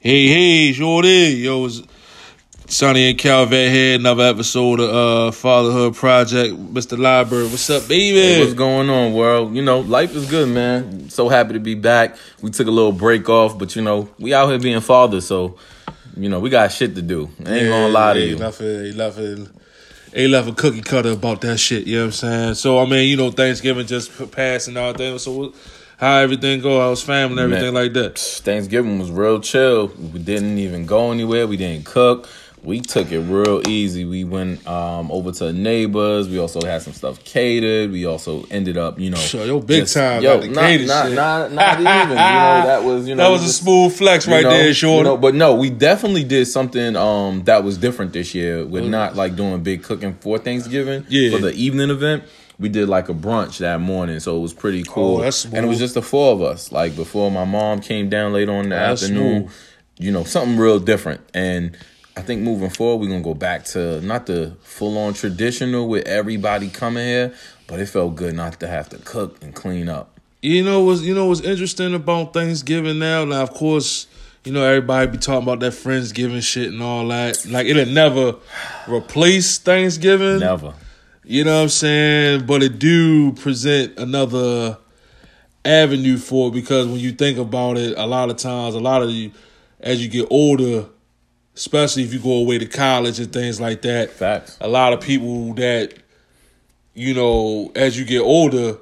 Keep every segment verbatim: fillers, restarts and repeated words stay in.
Hey, hey, Shorty. Yo, it's Sonny and Calvet here. Another episode of uh, Fatherhood Project. Mister Library, what's up, baby? Hey, what's going on, world? You know, life is good, man. So happy to be back. We took a little break off, but, you know, we out here being fathers, so, you know, we got shit to do. I ain't yeah, gonna lie to you. Ain't nothing, ain't nothing, ain't nothing cookie cutter about that shit, you know what I'm saying? So, I mean, you know, Thanksgiving just passed and all that, so how everything go? How's family and everything Man, like that? Thanksgiving was real chill. We didn't even go anywhere. We didn't cook. We took it real easy. We went um, over to neighbors. We also had some stuff catered. We also ended up, you know, sure, yo, big just, time. Yo, the not, catered not, shit. not, not even. You know, that was, you know, that was just, a smooth flex right know, there, short. You know, but no, we definitely did something um, that was different this year. With mm-hmm. not like doing big cooking for Thanksgiving yeah. for the evening event. We did like a brunch that morning, so it was pretty cool. Oh, that's smooth. And it was just the four of us. Like before my mom came down later on in the that's afternoon, smooth. You know, something real different. And I think moving forward, we're going to go back to not the full-on traditional with everybody coming here, but it felt good not to have to cook and clean up. You know what's, you know what's interesting about Thanksgiving now? Now, of course, you know, everybody be talking about that Friendsgiving shit and all that. Like, it'll never replace Thanksgiving. Never. You know what I'm saying? But it do present another avenue for it because when you think about it, a lot of times, a lot of you, as you get older, especially if you go away to college and things like that, Facts. A lot of people that, you know, as you get older,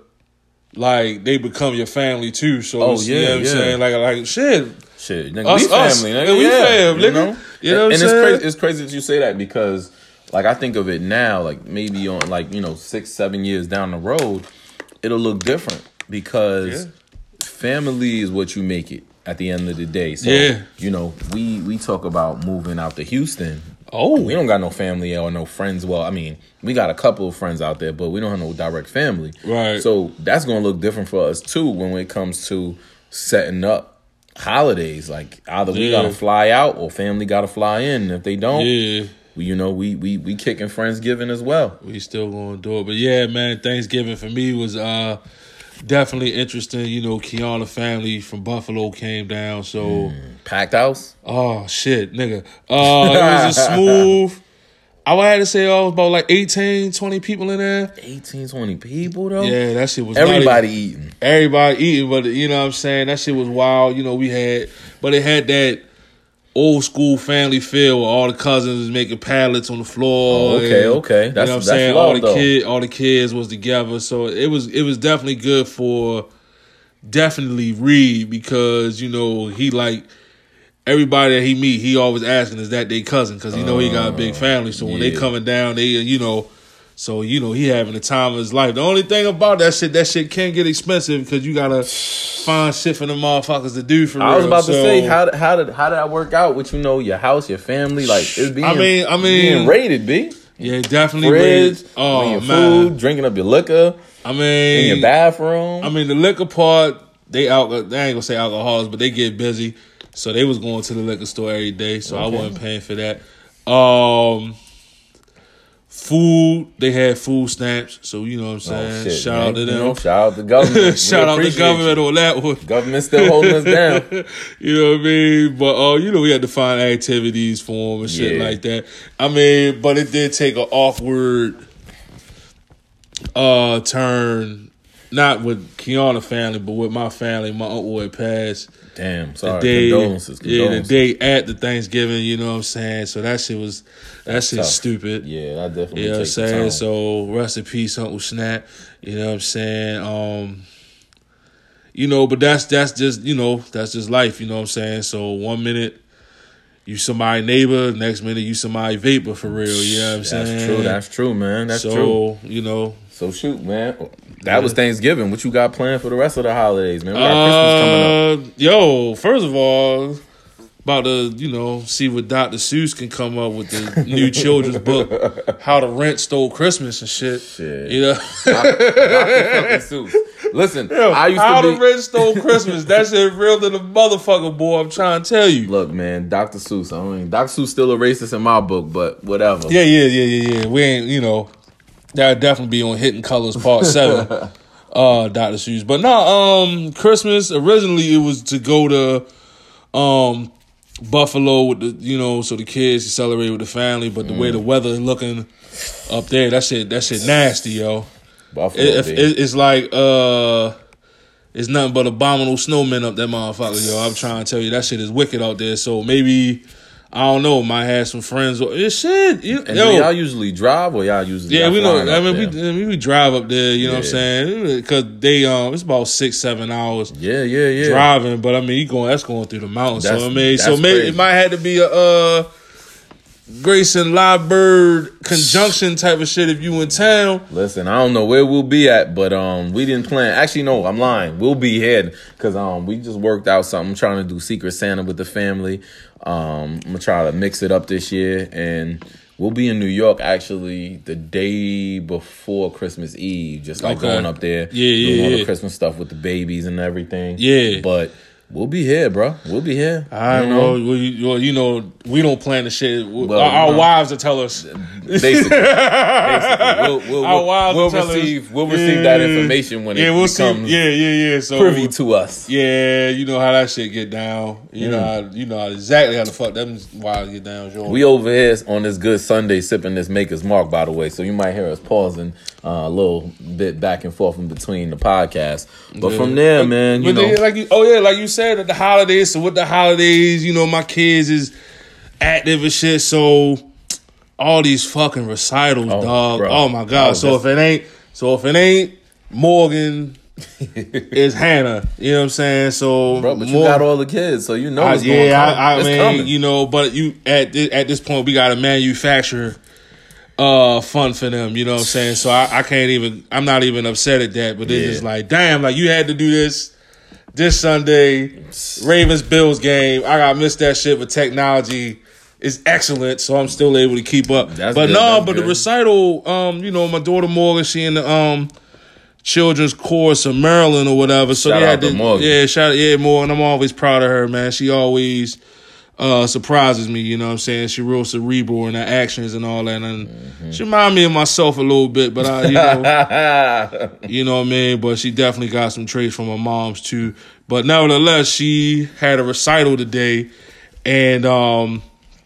like, they become your family too. So, oh, it's, yeah, you know what I'm yeah. saying? Like, like shit. Shit, nigga, us, we family, us, nigga. We yeah, family, you know? You know what I'm and saying? it's crazy, it's crazy that you say that because, like, I think of it now, like, maybe on, like, you know, six, seven years down the road, it'll look different because yeah. family is what you make it at the end of the day. So, yeah. you know, we, we talk about moving out to Houston. Oh. We don't got no family or no friends. Well, I mean, we got a couple of friends out there, but we don't have no direct family. Right. So that's going to look different for us, too, when it comes to setting up holidays. Like, either we yeah. got to fly out or family got to fly in. If they don't, yeah. we, you know, we we we kicking Friendsgiving as well. We still going to do it. But, yeah, man, Thanksgiving for me was uh, definitely interesting. You know, Kiana family from Buffalo came down, so... Mm. Packed house? Oh, shit, nigga. Uh, it was a smooth... I would have to say oh, it was about like eighteen, twenty people in there. eighteen, twenty people, though? Yeah, that shit was... Everybody even, eating. Everybody eating, but you know what I'm saying? That shit was wild. You know, we had... But it had that old school family feel where all the cousins was making pallets on the floor. Oh, okay, and, okay. That's, you know what I'm that's saying? love, all the though. kid, all the kids was together. So it was it was definitely good for definitely Reed because, you know, he like... Everybody that he meet, he always asking, is that their cousin? Because he know he got a big family. So when yeah. they coming down, they, you know, so, you know, he having the time of his life. The only thing about that shit, that shit can get expensive because you got to find shit for them motherfuckers to do for real. I was about so, to say, how, how did how did that work out with, you know, your house, your family? Like, it's being, I mean, I mean, being rated, B. Yeah, definitely Fridge, rated. Oh, your man. food, drinking up your liquor. I mean. In your bathroom. I mean, the liquor part, they, alcohol, they ain't going to say alcoholics, but they get busy. So they was going to the liquor store every day, so okay. I wasn't paying for that. Um, food, they had food stamps, so you know what I'm saying. Oh, shit, shout man. out to them. You know, shout out to government. shout out to government you. on that one. Government still holding us down. You know what I mean? But uh, you know, we had to find activities for them and shit yeah. like that. I mean, but it did take an awkward uh turn. Not with Kiana family, but with my family. My uncle had passed. Damn, sorry. The day, condolences, condolences. Yeah, the day at the Thanksgiving, you know what I'm saying? So that shit was, that shit's stupid. Yeah, that definitely You know what I'm takes the saying? time. So rest in peace, Uncle Snap. You know what I'm saying? Um, you know, but that's that's just, you know, that's just life, you know what I'm saying? So one minute you somebody neighbor, next minute you somebody vapor for real, you know what I'm that's saying? That's true, that's true, man. That's so, true. So, you know. So shoot, man. That yeah. was Thanksgiving. What you got planned for the rest of the holidays, man? We got uh, Christmas coming up. Yo, first of all, about to, you know, see what Doctor Seuss can come up with the new children's book, How the Rent Stole Christmas and shit. Shit. You know? Doctor Seuss. Listen, Yo, I used How to be... the Rent Stole Christmas. That shit real to the motherfucker, boy. I'm trying to tell you. Look, man, Doctor Seuss. I mean, Doctor Seuss still a racist in my book, but whatever. Yeah, yeah, yeah, yeah, yeah. We ain't, you know... That'd definitely be on Hidden Colors Part Seven, uh, Doctor Seuss. But no, um, Christmas originally it was to go to um Buffalo with the, you know, so the kids can celebrate with the family. But the mm. way the weather is looking up there, that shit, that shit nasty, yo. Buffalo, it, it, it's like uh, it's nothing but abominable snowmen up that motherfucker, yo. I'm trying to tell you, that shit is wicked out there. So maybe. I don't know. Might have some friends. It's shit. You, and yo. do y'all usually drive or y'all usually? Yeah, we know. I mean, there? we we drive up there. You know yeah. what I'm saying? Because they um, it's about six, seven hours. Yeah, yeah, yeah. Driving, but I mean, you going that's going through the mountains. That's, so I mean, so maybe crazy. It might have to be a uh, Grayson Live Bird conjunction type of shit if you in town. Listen, I don't know where we'll be at, but um, we didn't plan. Actually, no, I'm lying. We'll be here because um, we just worked out something. I'm trying to do Secret Santa with the family. Um, I'm gonna try to mix it up this year, and we'll be in New York actually the day before Christmas Eve, just like okay. going up there, yeah, yeah, doing all yeah. the Christmas stuff with the babies and everything. Yeah, but we'll be here, bro. We'll be here. I you know. Well, you, well, you know, we don't plan the shit. Well, our our no. wives will tell us. Basically, basically, we'll, we'll, our wives we'll will tell receive us. we'll receive yeah, that information when yeah, it we'll becomes see. Yeah, yeah, yeah. So privy to us. Yeah, you know how that shit get down. You mm. know, how, you know how exactly how the fuck them wives get down. Sure. We over here on this good Sunday sipping this Maker's Mark, by the way. So you might hear us pausing uh, a little bit back and forth in between the podcast. But yeah. from there, man, you but know, they, like you, oh yeah, like you said, at the holidays. So with the holidays, you know, my kids is active and shit. So all these fucking recitals, oh, dog. Bro. Oh my god. Oh, so if it ain't, so if it ain't Morgan, it's Hannah. You know what I'm saying? So, bro, but you Morgan, got all the kids, so you know I, it's yeah, going I, I it's mean, coming. You know, but you at this, at this point, we got to manufacture uh fun for them. You know what I'm saying? So I, I can't even. I'm not even upset at that. But it's yeah. just like, damn, like you had to do this. This Sunday, Ravens Bills game. I got missed that shit, but technology is excellent, so I'm still able to keep up. That's but good, no, but good. the recital, um, you know, my daughter Morgan, she in the um children's chorus of Maryland or whatever. So shout yeah, out to Morgan. yeah, shout yeah, Morgan. I'm always proud of her, man. She always uh surprises me. You know what I'm saying? She real cerebral in her actions and all that, and mm-hmm. she remind me of myself a little bit. But I, you know, you know what I mean. But she definitely got some traits from her mom's too. But nevertheless, she had a recital today, and um,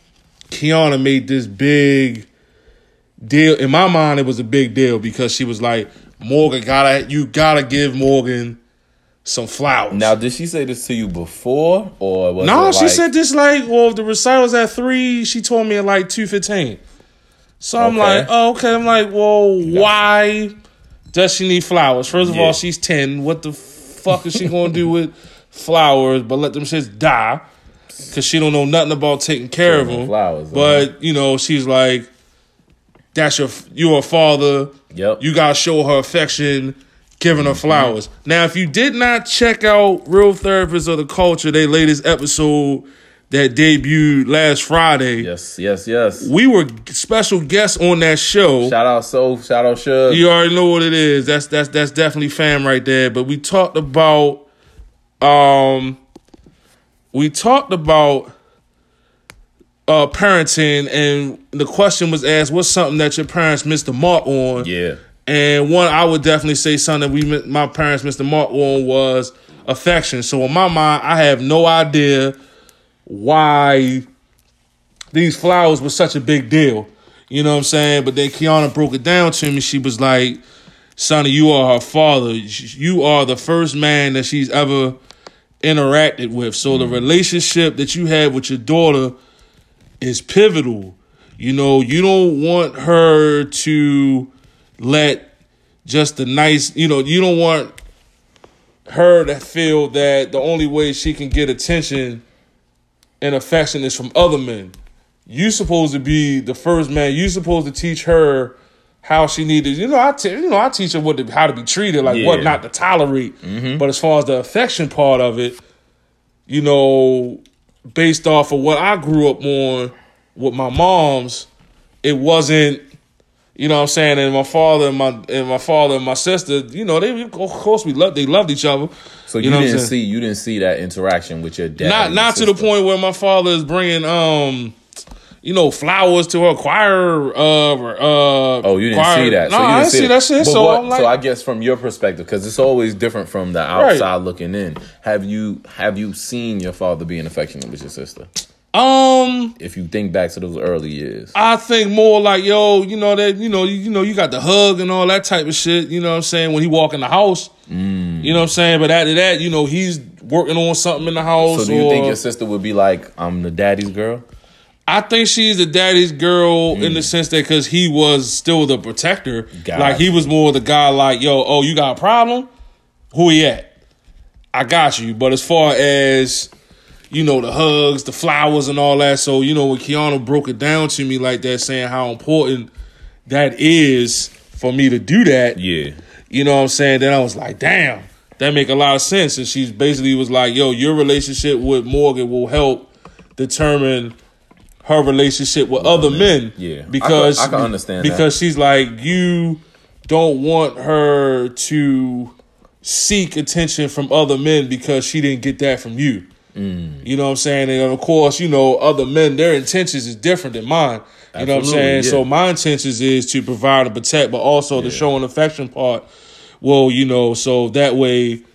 Kiana made this big deal. In my mind, it was a big deal because she was like, "Morgan, gotta you gotta give Morgan some flowers." Now, did she say this to you before, or was no? it She like- said this like, well, if the recital's at three, she told me at like two fifteen. So I'm Okay. like, oh, okay. I'm like, well, why does she need flowers? First of Yeah. all, she's ten. What the fuck is she gonna do with flowers? But let them shits die because she don't know nothing about taking care of them. Flowers, but uh-huh. you know, she's like, that's your you're a father. Yep. You gotta show her affection, giving her flowers. Mm-hmm. Now, if you did not check out Real Therapists of the Culture, their latest episode that debuted last Friday. Yes, yes, yes. We were special guests on that show. Shout out So, shout out Shug. You already know what it is. That's that's that's definitely fam right there. But we talked about um we talked about uh parenting, and the question was asked, what's something that your parents missed the mark on? Yeah. And one, I would definitely say something we my parents missed the mark on was affection. So in my mind, I have no idea why these flowers were such a big deal. You know what I'm saying? But then Kiana broke it down to me. She was like, Sonny, you are her father. You are the first man that she's ever interacted with. So the relationship that you have with your daughter is pivotal. You know, you don't want her to let just the nice, you know, you don't want her to feel that the only way she can get attention and affection is from other men. You supposed to be the first man. You supposed to teach her how she needed. You know, I te- you know I teach her what to, how to be treated, like yeah. what not to tolerate. Mm-hmm. But as far as the affection part of it, you know, based off of what I grew up on with my moms, it wasn't. You know what I'm saying? And my father and my and my father and my sister, you know, they of course we loved they loved each other. So you, you know didn't see you didn't see that interaction with your dad. Not and not to sister. the point where my father is bringing um, you know, flowers to her choir. Uh, uh, oh, you didn't choir. see that. No, So you I didn't didn't see that shit. But So what, I'm like, so I guess from your perspective, because it's always different from the outside Right. looking in. Have you have you seen your father being affectionate with your sister? Um, if you think back to those early years, I think more like, yo, you know that, you know, you, you know, you got the hug and all that type of shit. You know what I'm saying? When he walk in the house, mm. you know what I'm saying. But after that, you know, he's working on something in the house. So do you or, think your sister would be like, I'm the daddy's girl? I think she's the daddy's girl mm. in the sense that because he was still the protector. Gotcha. Like he was more the guy like, yo, oh, you got a problem? Who he at? I got you. But as far as, you know, the hugs, the flowers and all that. So, you know, when Kiana broke it down to me like that, saying how important that is for me to do that. Yeah. You know what I'm saying? Then I was like, damn, that make a lot of sense. And she basically was like, yo, your relationship with Morgan will help determine her relationship with other men. Yeah. Because, I can, I can understand because that. she's like, you don't want her to seek attention from other men because she didn't get that from you. Mm. You know what I'm saying? And of course, you know, other men, their intentions is different than mine. You Absolutely, know what I'm saying? Yeah. So my intentions is to provide and protect, but also yeah. the show and affection part. Well, you know, so that way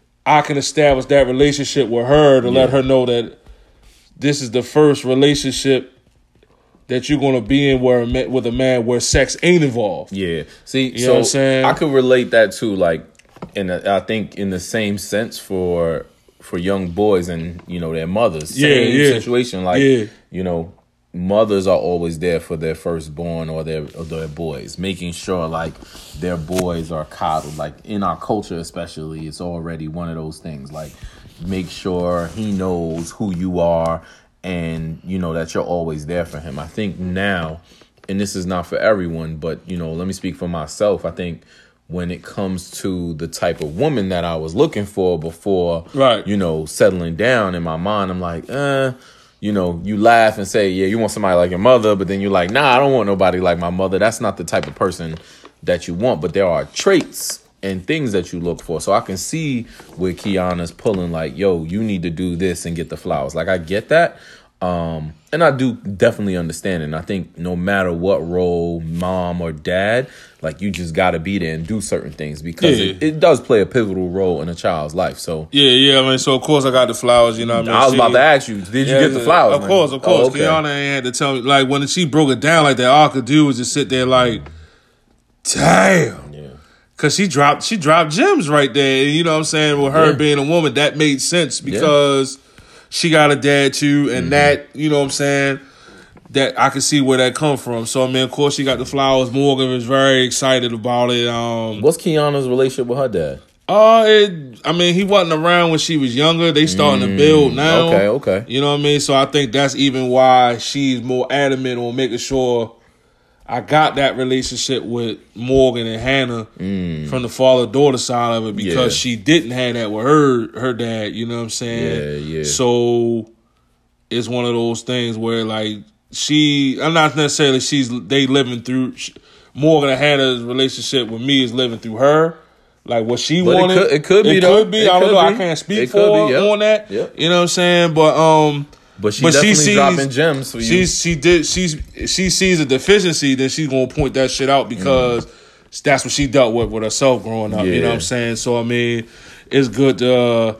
I can establish that relationship with her to yeah. let her know that this is the first relationship that you're going to be in where with a man where sex ain't involved. Yeah. See, you so know what I'm saying? I could relate that to, like, in a, I think in the same sense for for young boys and, you know, their mothers. Yeah, Same yeah. situation. Like, yeah. you know, mothers are always there for their firstborn or their or their boys, making sure, like, their boys are coddled. Like, in our culture especially, it's already one of those things. Like, make sure he knows who you are and, you know, that you're always there for him. I think now, and this is not for everyone, but, you know, let me speak for myself. I think when it comes to the type of woman that I was looking for before, right. you know, settling down in my mind, I'm like, eh, you know, you laugh and say, yeah, you want somebody like your mother, but then you're like, nah, I don't want nobody like my mother. That's not the type of person that you want. But there are traits and things that you look for. So I can see where Kiana's pulling like, yo, you need to do this and get the flowers. Like, I get that. Um, and I do definitely understand it. And I think no matter what role, mom or dad, like, you just got to be there and do certain things because yeah. it, it does play a pivotal role in a child's life. So yeah, yeah. I mean, so of course I got the flowers. You know what I mean? I was she, about to ask you, did you yeah, get the flowers? Of man? course, of course. Oh, okay. Kiana ain't had to tell me. Like, when she broke it down like that, all I could do was just sit there like, damn. Yeah. Cause she dropped, she dropped gems right there. And you know what I'm saying? With her yeah. being a woman, that made sense because yeah. she got a dad too, and mm-hmm. that, you know what I'm saying, that I could see where that come from. So, I mean, of course, she got the flowers. Morgan was very excited about it. Um, What's Kiana's relationship with her dad? Uh, it, I mean, he wasn't around when she was younger. They starting mm, to build now. Okay, okay. You know what I mean? So I think that's even why she's more adamant on making sure I got that relationship with Morgan and Hannah mm. from the father-daughter side of it because yeah. she didn't have that with her her dad, you know what I'm saying? Yeah, yeah. So it's one of those things where, like, she, I'm not necessarily she's, they living through, Morgan and Hannah's relationship with me is living through her. Like, what she but wanted. It could, it could be, It though. could be. It I don't could know. be. I can't speak it for be, her yep. on that. Yep. You know what I'm saying? But, um, But she but definitely she sees, dropping gems for you. She's, she did. She's she sees a deficiency, then she's gonna point that shit out because mm. that's what she dealt with with herself growing up. Yeah. You know what I'm saying? So I mean, it's good to uh,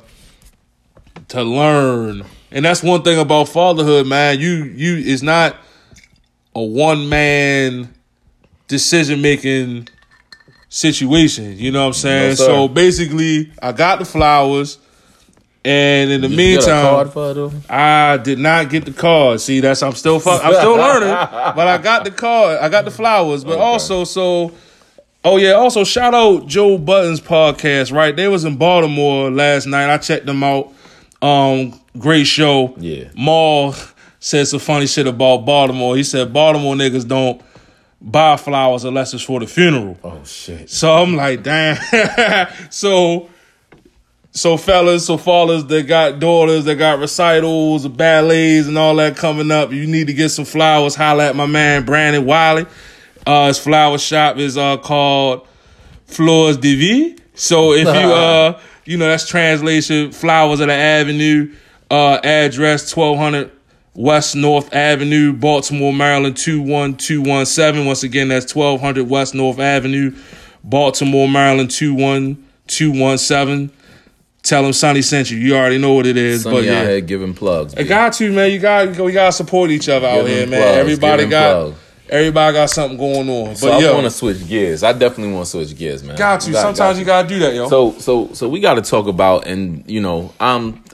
to learn, and that's one thing about fatherhood, man. You you it's not a one man decision making situation. You know what I'm saying? No, so basically, I got the flowers. And in the did meantime, you get a card for her, I did not get the card. See, that's I'm still fuck, I'm still learning, but I got the card. I got the flowers, but okay. also so. Oh yeah, also shout out Joe Budden's podcast. Right, they was in Baltimore last night. I checked them out. Um, great show. Yeah, Maul said some funny shit about Baltimore. He said Baltimore niggas don't buy flowers unless it's for the funeral. Oh shit. So I'm like, damn. so. So fellas, so fathers that got daughters, that got recitals, ballets, and all that coming up, you need to get some flowers. Holla at my man Brandon Wiley. Uh, his flower shop is uh, called Fleurs de Vie. So if you, uh, you know, that's translation, Flowers of the Avenue, uh, address twelve hundred West North Avenue, Baltimore, Maryland, two one two one seven. Once again, that's twelve hundred West North Avenue, Baltimore, Maryland, two one two one seven. Tell him Sonny sent you. You already know what it is. Sonny but yeah, out here giving plugs. I got to, man. You got we got to support each other out here, man. Plugs, everybody got plugs. everybody got something going on. So but I yo, want to switch gears. I definitely want to switch gears, man. Got to. Got, Sometimes got you gotta do that, yo. So so so we got to talk about, and you know, I'm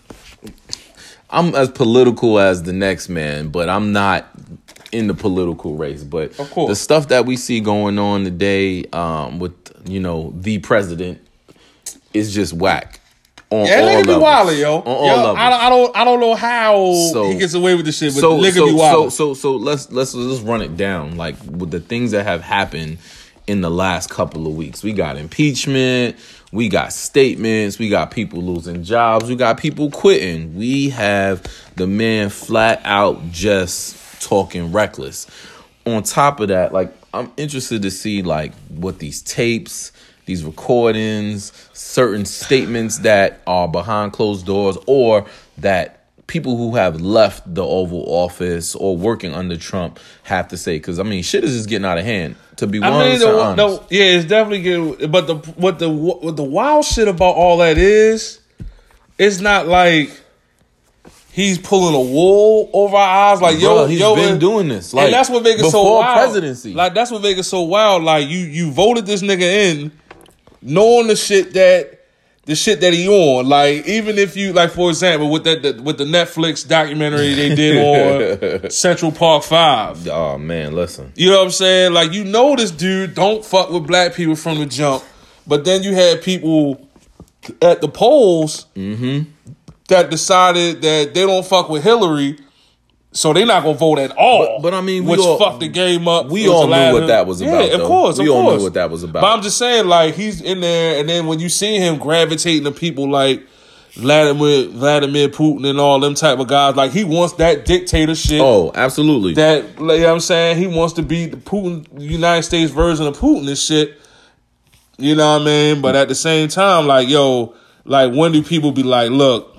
I'm as political as the next man, but I'm not in the political race. But of course, the stuff that we see going on today, um, with you know the president, is just whack. On yeah, all nigga be wild, yo. On all yo levels. I, don't, I don't, I don't know how so, he gets away with this shit, but so, nigga so, be wild. So, so, so let's let's let's run it down. Like with the things that have happened in the last couple of weeks, we got impeachment, we got statements, we got people losing jobs, we got people quitting. We have the man flat out just talking reckless. On top of that, like I'm interested to see like what these tapes, these recordings, certain statements that are behind closed doors or that people who have left the Oval Office or working under Trump have to say. Because, I mean, shit is just getting out of hand, to be one hundred percent I mean, the, honest. the, yeah, it's definitely getting... But the what the what the wild shit about all that is, it's not like he's pulling a wool over our eyes. Like, Bro, yo, he's yo, been and, doing this. Like, and that's what makes it so before wild. presidency. Like, that's what makes it so wild. Like, you you voted this nigga in knowing the shit that the shit that he on. Like, even if you, like, for example, with that the, with the Netflix documentary they did on Central Park Five. Oh man, listen. You know what I'm saying? Like, you know this dude don't fuck with black people from the jump, but then you had people at the polls mm-hmm. that decided that they don't fuck with Hillary, so they're not gonna vote at all. But, but I mean, we which all, fucked the game up. We all knew what that was about. Yeah, of though. course, we of all course. knew what that was about. But I'm just saying, like, he's in there, and then when you see him gravitating to people like Vladimir Vladimir Putin and all them type of guys, like, he wants that dictatorship. Oh, absolutely. That, like, you know what I'm saying, he wants to be the Putin, United States version of Putin and shit. You know what I mean? But at the same time, like, yo, like, when do people be like, look,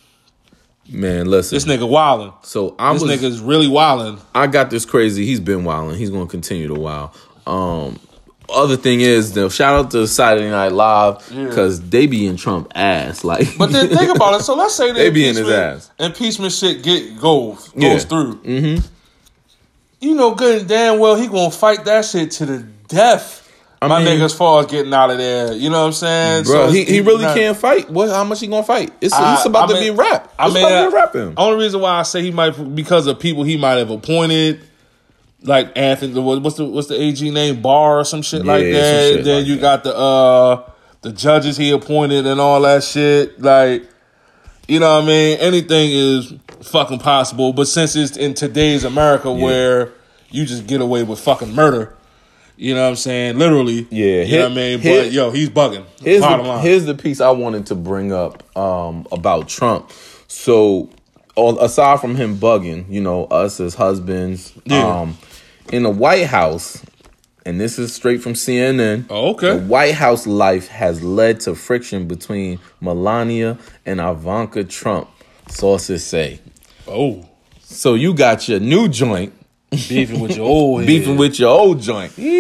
man, listen, this nigga wildin'. So I this was, nigga's really wildin'. I got this crazy. He's been wildin'. He's going to continue to wild. Um, other thing is, though, shout out to Saturday Night Live because yeah. they be in Trump ass. Like, but then think about it. So let's say the they be in his ass. Impeachment shit get goes goes yeah. through. Mm-hmm. You know good and damn well he gonna fight that shit to the death. I My mean, nigga, as far as getting out of there, you know what I'm saying? Bro, so he, he really not, can't fight. What? How much he gonna fight? It's, I, it's about I mean, to be rap. It's I mean, about to be rapping. Only reason why I say he might, because of people he might have appointed, like Anthony, what's the what's the A G name, Barr or some shit yeah, like that. Shit then like you that. got the uh, the judges he appointed and all that shit. Like, you know what I mean? Anything is fucking possible. But since it's in today's America yeah. where you just get away with fucking murder. You know what I'm saying? Literally. Yeah. You know what I mean? But, his, yo, he's bugging. Here's the, here's the piece I wanted to bring up um, about Trump. So, aside from him bugging, you know, us as husbands, yeah. um, in the White House, and this is straight from C N N. Oh, okay. The White House life has led to friction between Melania and Ivanka Trump, sources say. Oh. So, you got your new joint. Beefing with your old head. Beefing with your old joint. How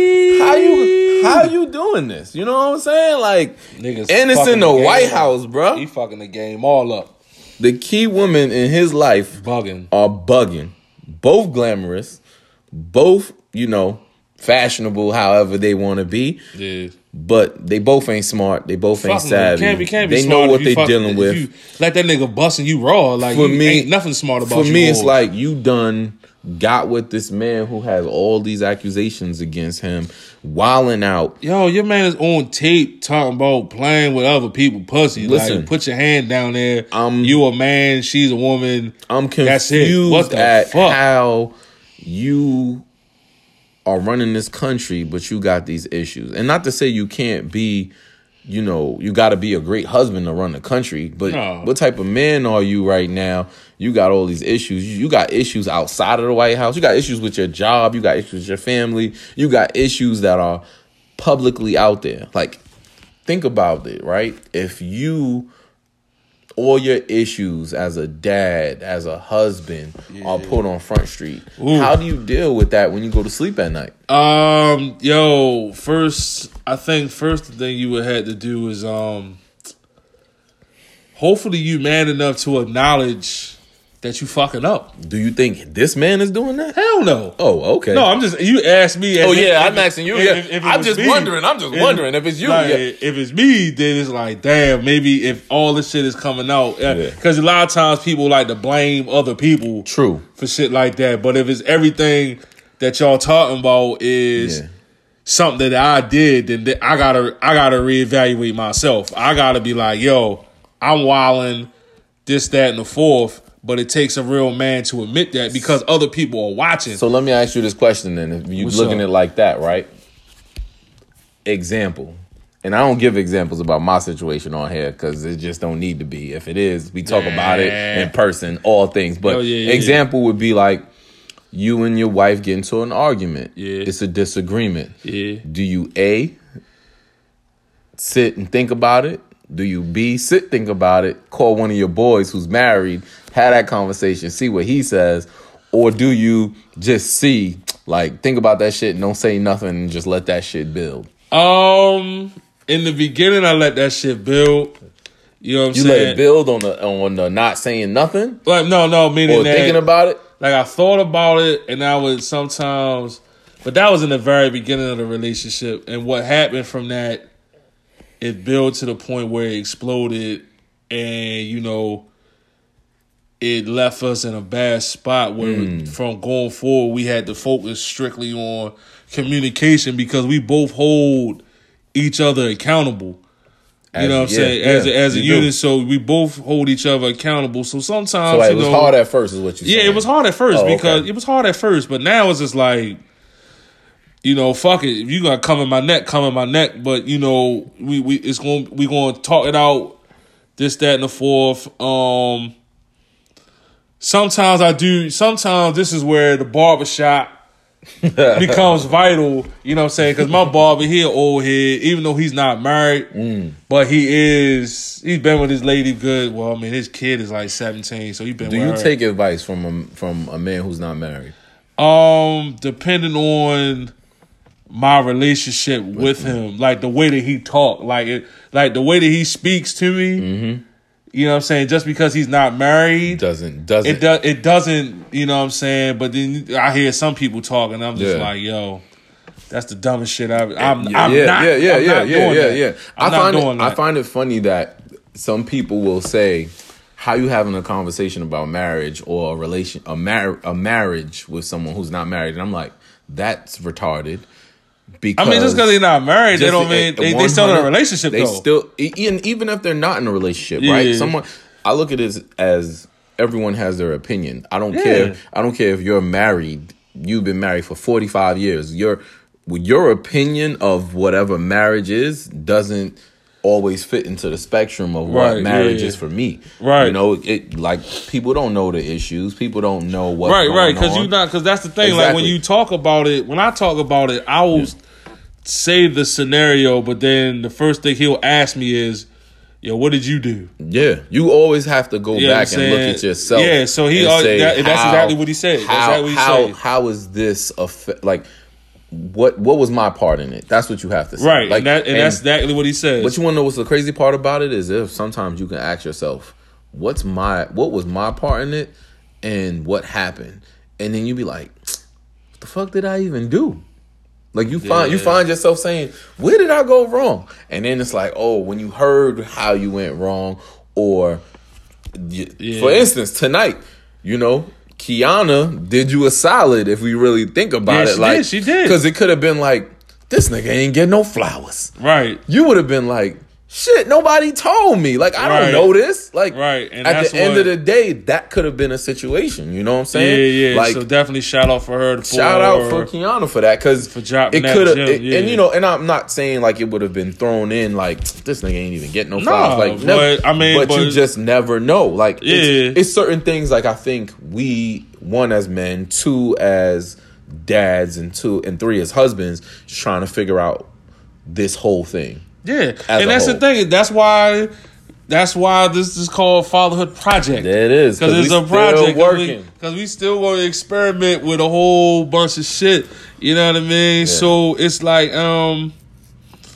you how you doing this? You know what I'm saying? Like, niggas and it's in the, the up. White House, bro. He fucking the game all up. The key women in his life bugging. are bugging. Both glamorous, both, you know, fashionable however they want to be. Yeah. But they both ain't smart. They both ain't savvy. Can't be, can't be they smart know what they fuck, dealing with. You let that nigga busting you raw. Like, for you me, ain't nothing smart about for you. For me, it's raw. like you done got with this man who has all these accusations against him, wilding out. Yo, your man is on tape talking about playing with other people pussy. Listen, like, put your hand down there. Um, you a man, she's a woman. I'm confused That's it. What the at fuck? how you are running this country, but you got these issues. And not to say you can't be, you know, you got to be a great husband to run the country. But no. What type of man are you right now? You got all these issues. You got issues outside of the White House. You got issues with your job. You got issues with your family. You got issues that are publicly out there. Like, think about it, right? If you, all your issues as a dad, as a husband, yeah. are put on Front Street, Ooh. How do you deal with that when you go to sleep at night? Um, yo, first, I think first the thing you would have to do is, um, hopefully you man enough to acknowledge that you fucking up. Do you think this man is doing that? Hell no. Oh, okay. No, I'm just, you asked me. Oh, yeah, if, I'm asking you. If, yeah. if, if I'm just me, wondering. I'm just if, wondering if it's you. Like, yeah. If it's me, then it's like, damn, maybe if all this shit is coming out. Because yeah. a lot of times people like to blame other people. True. For shit like that. But if it's everything that y'all talking about is... Yeah. something that I did, then I gotta I gotta reevaluate myself. I gotta be like, yo, I'm wilding this, that, and the fourth. But it takes a real man to admit that because other people are watching. So let me ask you this question then. If you're What's looking up? at it like that, right? Example. And I don't give examples about my situation on here because it just don't need to be. If it is, we talk yeah. about it in person, all things. But oh, yeah, yeah, example yeah. would be like, you and your wife get into an argument. Yeah. It's a disagreement. Yeah. Do you A, sit and think about it? Do you B, sit, think about it, call one of your boys who's married, have that conversation, see what he says? Or do you just see, like, think about that shit and don't say nothing and just let that shit build? Um, in the beginning, I let that shit build. You know what I'm you saying? You let it build on the on the not saying nothing? Like, no, no, meaning or that... thinking about it? Like, I thought about it, and I would sometimes... But that was in the very beginning of the relationship. And what happened from that, it built to the point where it exploded, and, you know, it left us in a bad spot where mm. from going forward, we had to focus strictly on communication because we both hold each other accountable. You as, know what I'm yeah, saying? As yeah, a, as a unit, do. So we both hold each other accountable. So sometimes, so like, you it was know, hard at first, is what you said. Yeah, it was hard at first oh, because okay. it was hard at first, but now it's just like, you know, fuck it. If you gotta come in my neck, come in my neck. But you know, we we it's going we going to talk it out. This, that, and the fourth. Um, sometimes I do. Sometimes this is where the barbershop becomes vital, you know what I'm saying? Because my barber, he an old head, even though he's not married, mm. but he is, he's been with his lady good. Well, I mean, his kid is like seventeen, so he's been Do with you her. take advice from a, from a man who's not married? Um, depending on my relationship with, with him, like the way that he talk, like it, like the way that he speaks to me, mm-hmm. you know what I'm saying? Just because he's not married doesn't doesn't it does it doesn't, you know what I'm saying? But then I hear some people talk and I'm just yeah. like, yo, that's the dumbest shit I've I'm yeah, I'm yeah, not yeah, yeah, I'm yeah, not yeah, doing yeah, that. yeah. I'm I not find doing it, that. I find it funny that some people will say, how you having a conversation about marriage or a relation a mar- a marriage with someone who's not married? And I'm like, that's retarded. Because I mean, just because they're not married, they don't mean they, they still in a relationship. They though. still, even even if they're not in a relationship, yeah. right? Someone, I look at it as, as everyone has their opinion. I don't yeah. care. I don't care if you're married. You've been married for forty-five years. Your your opinion of whatever marriage is doesn't always fit into the spectrum of what right, marriage yeah. is for me. Right. You know, it like people don't know the issues. People don't know what. Right, right. Because you not because that's the thing. Exactly. Like when you talk about it, when I talk about it, I will yeah. say the scenario, but then the first thing he'll ask me is, "Yo, what did you do?" Yeah, you always have to go you back and look at yourself. Yeah, so he uh, say, that, that's how, exactly what he said. How that's exactly what he how, said. how is this affect, like? What what was my part in it? That's what you have to say. Right, like, and, that, and, and that's exactly what he says. But you want to know what's the crazy part about it is if sometimes you can ask yourself, what's my what was my part in it, and what happened, and then you be like, what the fuck did I even do? Like you find yeah. you find yourself saying, where did I go wrong? And then it's like, oh, when you heard how you went wrong, or yeah. for instance, tonight, you know. Kiana did you a solid if we really think about yeah, it. She like, did, she did. Because it could have been like, this nigga ain't get no flowers. Right. You would have been like, shit, nobody told me. Like, I right. don't know this. Like, right. And at that's the end what, of the day, that could have been a situation. You know what I'm saying? Yeah, yeah. Like, so definitely shout out for her. For shout out for Kiana for that. Because for dropping it could have, yeah. and you know, and I'm not saying like it would have been thrown in like, this nigga ain't even getting no flowers. Nah, like, but, never, I mean, but, but you just never know. Like, yeah. it's, it's certain things like I think we, one as men, two as dads, and two and three as husbands, just trying to figure out this whole thing. Yeah, and that's whole. the thing. That's why. That's why this is called Fatherhood Project. It is because it's a project. Working because we, we still want to experiment with a whole bunch of shit. You know what I mean? Yeah. So it's like, um,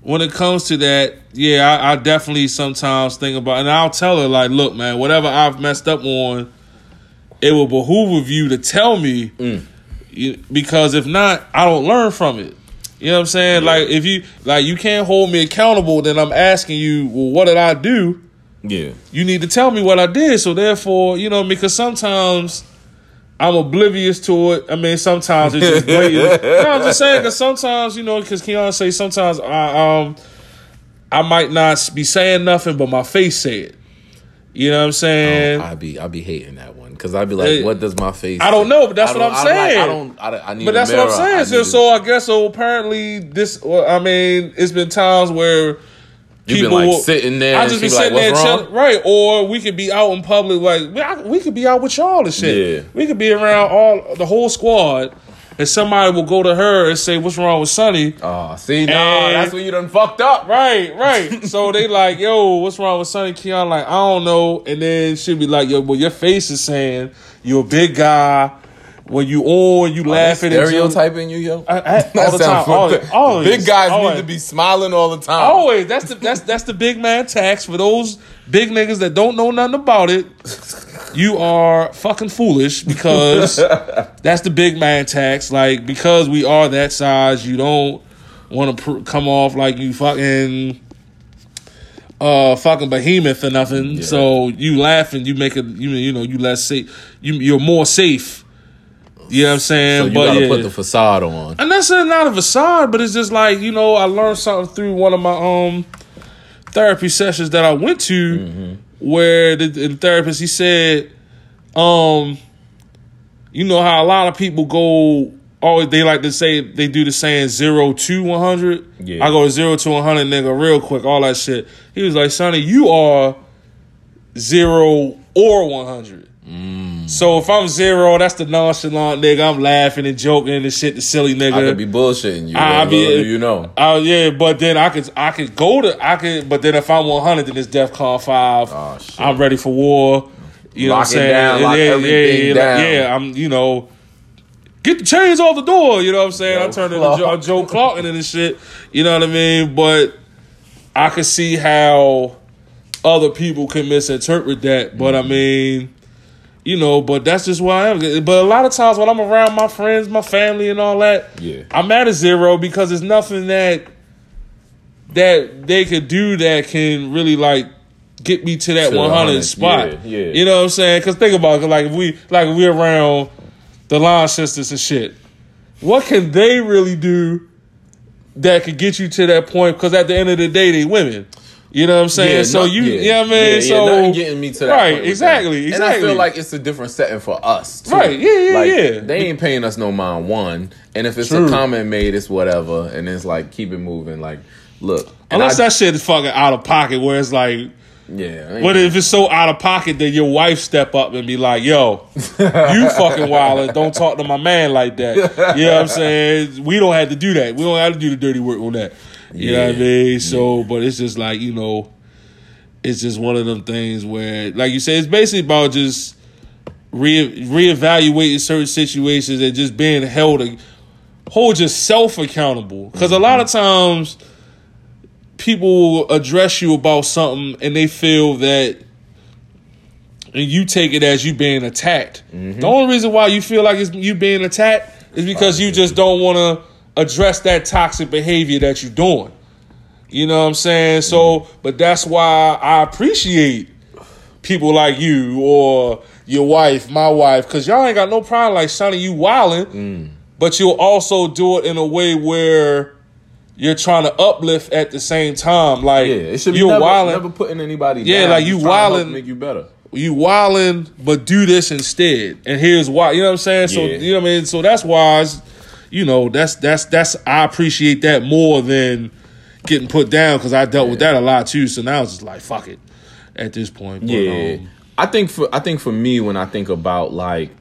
when it comes to that, yeah, I, I definitely sometimes think about, and I'll tell her like, look, man, whatever I've messed up on, it will behoove of you to tell me, mm. you, because if not, I don't learn from it. You know what I'm saying? Yeah. Like if you like, you can't hold me accountable. Then I'm asking you, well, what did I do? Yeah, you need to tell me what I did. So therefore, you know, because sometimes I'm oblivious to it. I mean, sometimes it's just blatant. No, I'm just saying because sometimes, you know, because Keon say sometimes I um I might not be saying nothing, but my face say it. You know what I'm saying? I be I be hating that one because I be like, it, what does my face? I don't know, but that's what I'm I saying. Like, I don't. I, I need. But that's mirror. what I'm saying. So, so I guess so. Apparently, this. Well, I mean, it's been times where you've been like sitting there. I just be sitting like, there, chilling, right? Or we could be out in public, like we could be out with y'all and shit. Yeah. We could be around all the whole squad. And somebody will go to her and say, "What's wrong with Sonny?" Oh, see, no, nah, that's when you done fucked up. Right, right. So they like, "Yo, what's wrong with Sonny?" Keon like, "I don't know." And then she'll be like, "Yo, well, your face is saying you're a big guy. When you on, you Are laughing." Stereotyping you, yo. I, I, all the time. Always, always, big guys always. need to be smiling all the time. Always. That's the that's that's the big man tax for those big niggas that don't know nothing about it. You are fucking foolish because that's the big man tax. Like, because we are that size, you don't want to pr- come off like you fucking uh fucking behemoth or nothing. Yeah. So you laughing, you make it. You you know you less safe. You you're more safe. You know what I'm saying? So you but gotta yeah. put the facade on. And that's not a facade, but it's just like, you know, I learned something through one of my um therapy sessions that I went to, mm-hmm. where the, the therapist, he said, um, you know how a lot of people go, always they like to say, they do the saying zero to one hundred. Yeah. I go zero to one hundred, nigga, real quick, all that shit. He was like, Sonny, you are zero or one hundred. Mm. So if I'm zero, that's the nonchalant nigga. I'm laughing and joking and shit, the silly nigga. I could be bullshitting you. I be, you know. Oh uh, yeah, but then I could, I could go to, I could, but then if I'm one hundred, then it's DEFCON five. Oh, shit. I'm ready for war. You know lock what I'm saying? It down, lock yeah, everything yeah, down. Like, yeah. I'm, you know, get the chains off the door. You know what I'm saying? Joe I turned Clark. into Joe, Joe Clark and this shit. You know what I mean? But I could see how other people can misinterpret that. But mm-hmm. I mean. You know, but that's just why I am. But a lot of times when I'm around my friends, my family, and all that, yeah. I'm at a zero because there's nothing that that they could do that can really like get me to that one hundred spot. Yeah, yeah. You know what I'm saying? Because think about it, like if we like if we're around the Line Sisters and shit, what can they really do that could get you to that point? Because at the end of the day, they women. You know what I'm saying? Yeah, so not, you, yeah, you know what I mean? Yeah, so yeah, nothing getting me to that right, point. exactly, exactly. And I feel like it's a different setting for us, too. Right, yeah, yeah, like, yeah. They ain't paying us no mind, one. And if it's True. a comment made, it's whatever. And it's like, keep it moving. Like, look. Unless I, that shit is fucking out of pocket where it's like, yeah. What if it's so out of pocket that your wife step up and be like, yo, you fucking wild, don't talk to my man like that. You know what I'm saying? We don't have to do that. We don't have to do the dirty work on that. You yeah. know what I mean? So, yeah. But it's just like, you know, it's just one of them things where, like you said, it's basically about just re reevaluating certain situations and just being held, hold yourself accountable. Because mm-hmm. a lot of times people will address you about something and they feel that, and you take it as you being attacked. Mm-hmm. The only reason why you feel like it's you being attacked is because you just don't want to address that toxic behavior that you're doing. You know what I'm saying? So, but that's why I appreciate people like you or your wife, my wife, because y'all ain't got no problem like, Sonny, you wildin', mm. but you'll also do it in a way where you're trying to uplift at the same time. Like, yeah, it should be you're never, wildin'. never putting anybody yeah, down. like you wildin'. Make you better. You wildin', but do this instead. And here's why. You know what I'm saying? So, yeah. you know what I mean? So that's why, it's, you know, that's, that's, that's, I appreciate that more than getting put down, because I dealt yeah. with that a lot too. So now it's just like, fuck it at this point. But, yeah. Um, I think for I think for me, when I think about like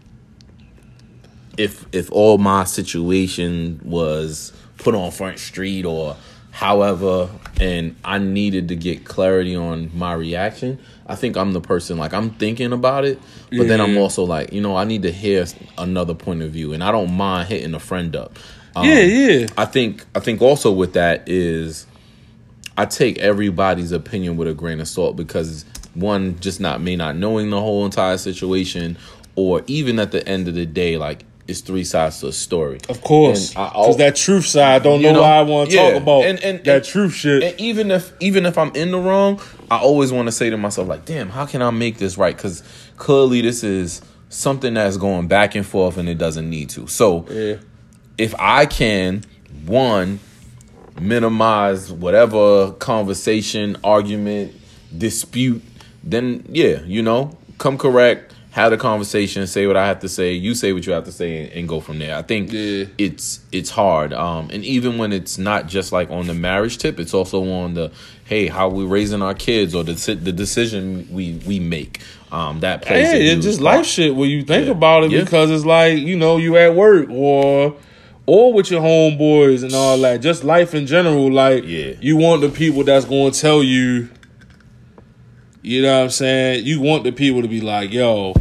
if if all my situation was put on Front Street or however, and I needed to get clarity on my reaction, I think I'm the person, like, I'm thinking about it, but yeah. then I'm also like, you know, I need to hear another point of view, and I don't mind hitting a friend up. Um, yeah, yeah. I think I think also with that is I take everybody's opinion with a grain of salt because one, just not me not knowing the whole entire situation, or even at the end of the day, like it's three sides to a story. Of course, because that truth side, I don't know, know why I want to yeah, talk about and, and, that and, truth shit. And even if even if I'm in the wrong, I always want to say to myself, like, damn, how can I make this right? Because clearly this is something that's going back and forth and it doesn't need to. So yeah. if I can, one, minimize whatever conversation, argument, dispute, then yeah, you know, come correct, have the conversation, say what I have to say, you say what you have to say, and, and go from there. I think yeah. it's it's hard, um, and even when it's not just like on the marriage tip, it's also on the hey, how we raising our kids or the the decision we we make. Um, that plays. Yeah, it's just life shit when you think yeah. about it, yeah. because it's like, you know, you at work or or with your homeboys and all that. Just life in general. Like, yeah. you want the people that's going to tell you. You know what I'm saying? You want the people to be like, yo,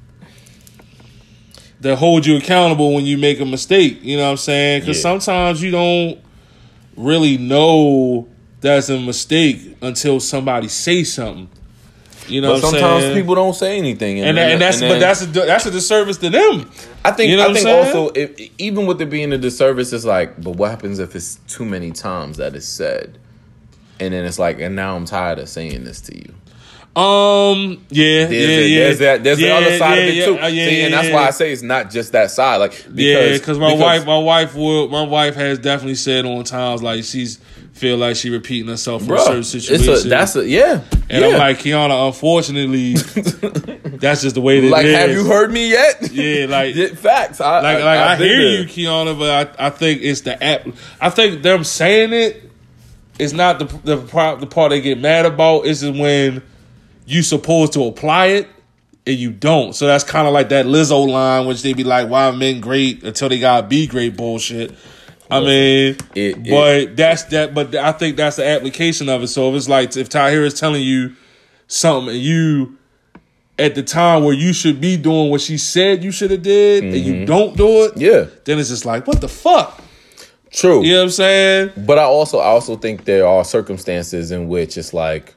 they hold you accountable when you make a mistake. You know what I'm saying? Because yeah. sometimes you don't really know that's a mistake until somebody say something. You know but what I'm sometimes saying? people don't say anything. And, and, and, and that's and then, but that's a, that's a disservice to them. I think you know I think saying? also if, even with it being a disservice, it's like, but what happens if it's too many times that it's said? And then it's like, and now I'm tired of saying this to you. Um. Yeah. There's yeah. A, yeah. There's that. There's yeah, the other side yeah, of it yeah, too. yeah, yeah, See, and that's yeah. why I say it's not just that side. Like because, yeah, because my because, wife, my wife will, my wife has definitely said on times like she's feel like she repeating herself in bro, certain situations. It's a, that's a yeah. And yeah. I'm like, Kiana, unfortunately, that's just the way that like, it is. have you heard me yet? Yeah, like yeah, facts. I, like I, like I, I hear there. you, Kiana, but I, I think it's the app. I think them saying it is not the the part the part they get mad about. It's just when you supposed to apply it and you don't. So that's kind of like that Lizzo line, which they be like, "Why are men great until they got B grade bullshit." I mean, it, it, but that's that. But I think that's the application of it. So if it's like if Tahir is telling you something and you at the time where you should be doing what she said you should have did, mm-hmm. and you don't do it, yeah, then it's just like, what the fuck? True. You know what I'm saying? But I also I also think there are circumstances in which it's like,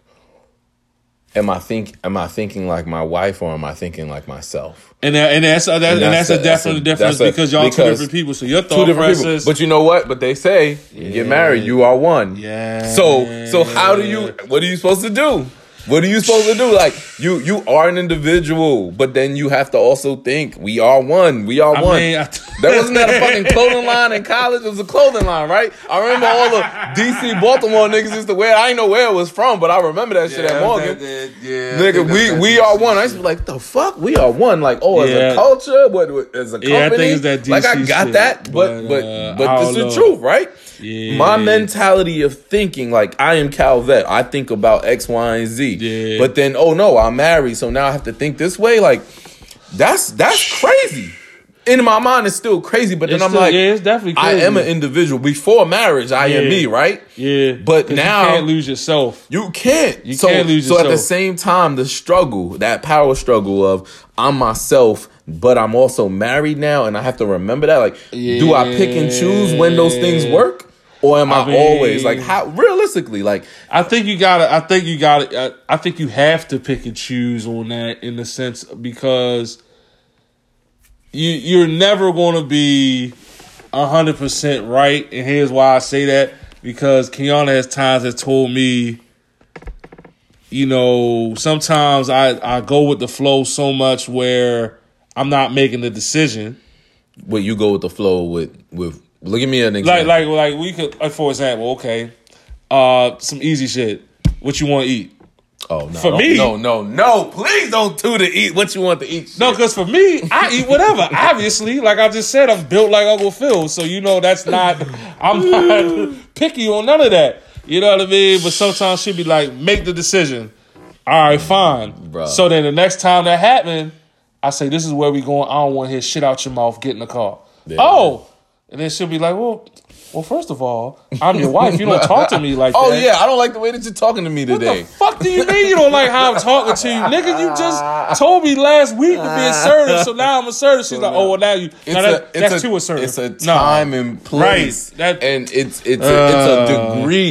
am I think am I thinking like my wife or am I thinking like myself? And that, and that's, uh, that, and that's, and that's a, a definite difference a, because y'all because two different people. So your thought process. But you know what? But they say you yeah. get married, you are one. Yeah. So so how do you? What are you supposed to do? What are you supposed to do? Like you you are an individual, but then you have to also think we are one. We are I one. Mean, I t- that wasn't that a fucking clothing line in college. It was a clothing line, right? I remember all the D C Baltimore niggas used to wear it. I didn't know where it was from, but I remember that yeah, shit at Morgan. That, yeah, nigga, we we are one. I used to be like, the fuck, we are one. Like, oh, yeah. as a culture, what, what as a company? Yeah, I think it's that D C like I got shit, that, but but uh, but this is the truth, right? Yeah. My mentality of thinking, like, I am Calvet. I think about X, Y, and Z. Yeah. But then, oh no, I'm married, so now I have to think this way. Like, that's that's crazy. In my mind, it's still crazy. But then it's I'm still, like, yeah, it's definitely crazy. I am an individual. Before marriage, I yeah. am me, right? Yeah. But now you can't lose yourself. You can't. You so, can't lose so yourself. So at the same time, the struggle, that power struggle of I'm myself, but I'm also married now, and I have to remember that. Like, yeah. do I pick and choose when those things work? Or am I, I mean, always like how realistically like I think you gotta I think you gotta I, I think you have to pick and choose on that in the sense because you you're never gonna be a hundred percent right, and here's why I say that because Kiana has times has told me, you know, sometimes I, I go with the flow so much where I'm not making the decision. Well, you go with the flow with with Look at me an example. Like, like, like we could, like for example, okay, uh, some easy shit. What you want to eat? Oh no! For me, no, no, no! Please don't do to eat what you want to eat. Shit. No, because for me, I eat whatever. Obviously, like I just said, I'm built like Uncle Phil, so you know that's not. I'm not picky on none of that. You know what I mean? But sometimes she'd be like, "Make the decision." All right, fine. Bro. So then the next time that happened, I say, "This is where we going. I don't want to hear shit out your mouth. Get in the car." Yeah. Oh. And then she'll be like, well, well, first of all, I'm your wife. You don't talk to me like oh, that. Oh, yeah. I don't like the way that you're talking to me today. What the fuck do you mean you don't like how I'm talking to you? Nigga, you just told me last week to be assertive, so now I'm assertive. She's so like, no. oh, well, now you. Now that, a, that's a, too assertive. It's a time no. and place. Right. That, and it's, it's, uh, a, it's a degree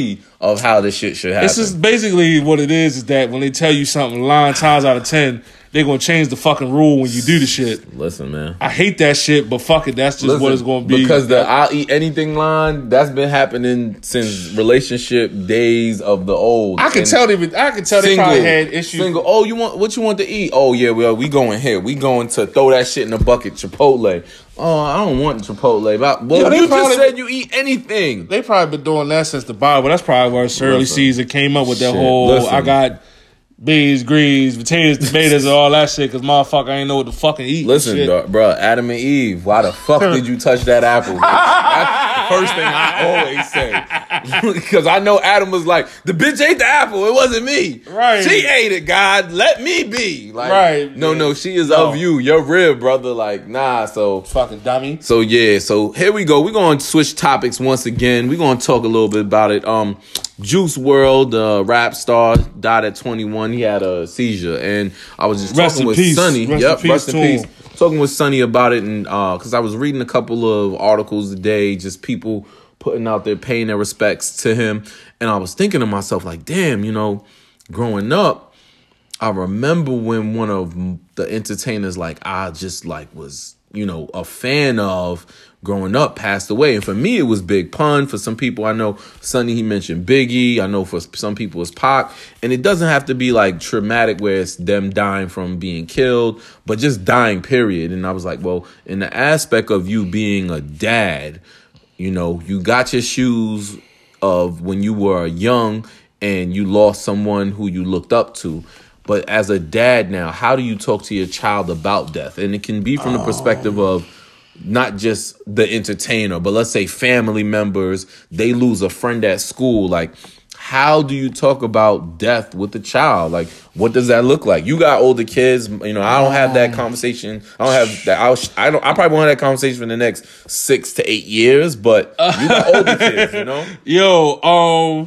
of how this shit should happen. This is basically what it is, is that when they tell you something nine times out of ten, they're going to change the fucking rule when you do the shit. Listen, man. I hate that shit, but fuck it. That's just Listen, what it's going to be. Because the I'll eat anything line, that's been happening since relationship days of the old. I can and tell they I can tell they probably had issues. Single, oh, you want what you want to eat? Oh, yeah, well, we going here. We going to throw that shit in the bucket, Chipotle. Oh, I don't want Chipotle. But, well, Yo, you probably, just said you eat anything. They probably been doing that since the Bible. That's probably where Shirley Listen. Caesar came up with that Shit, whole, listen. I got beans, greens, potatoes, tomatoes, and all that shit, because motherfucker ain't know what to fucking eat. Listen, shit. bro, bro, Adam and Eve, why the fuck did you touch that apple? That's the first thing I always say. Because I know Adam was like, the bitch ate the apple. It wasn't me. Right. She ate it, God. Let me be. Like, right. No, man. no, she is no. of you. Your rib, brother. Like, nah, so. Fucking dummy. So, yeah. So, here we go. We're going to switch topics once again. We're going to talk a little bit about it. Um, Juice world, the uh, rap star, died at twenty-one. He had a seizure. And I was just rest talking with peace. Sonny. Rest yep, in rest in peace. peace. Talking with Sonny about it, and because uh, I was reading a couple of articles today, just people putting out their paying their respects to him. And I was thinking to myself, like, damn, you know, growing up, I remember when one of the entertainers, like, I just, like, was, you know, a fan of growing up passed away. And for me, it was Big Pun. For some people, I know Sonny, he mentioned Biggie. I know for some people it's Pac. And it doesn't have to be like traumatic where it's them dying from being killed, but just dying, period. And I was like, well, in the aspect of you being a dad, you know, you got your shoes of when you were young and you lost someone who you looked up to. But as a dad now, how do you talk to your child about death? And it can be from the perspective of not just the entertainer, but let's say family members, they lose a friend at school. Like, how do you talk about death with the child? Like, what does that look like? You got older kids, you know, I don't have that conversation. I don't have that. I'll, I don't, I probably won't have that conversation for the next six to eight years, but you got older kids, you know? Yo, um,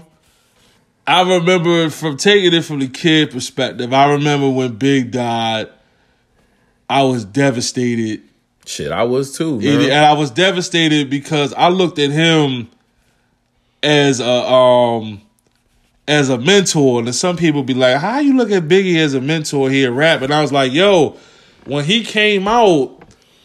I remember from taking it from the kid perspective, I remember when Big died, I was devastated. Shit, I was too, man. And I was devastated because I looked at him as a um as a mentor. And some people be like, how you look at Biggie as a mentor here rap? And I was like, yo, when he came out,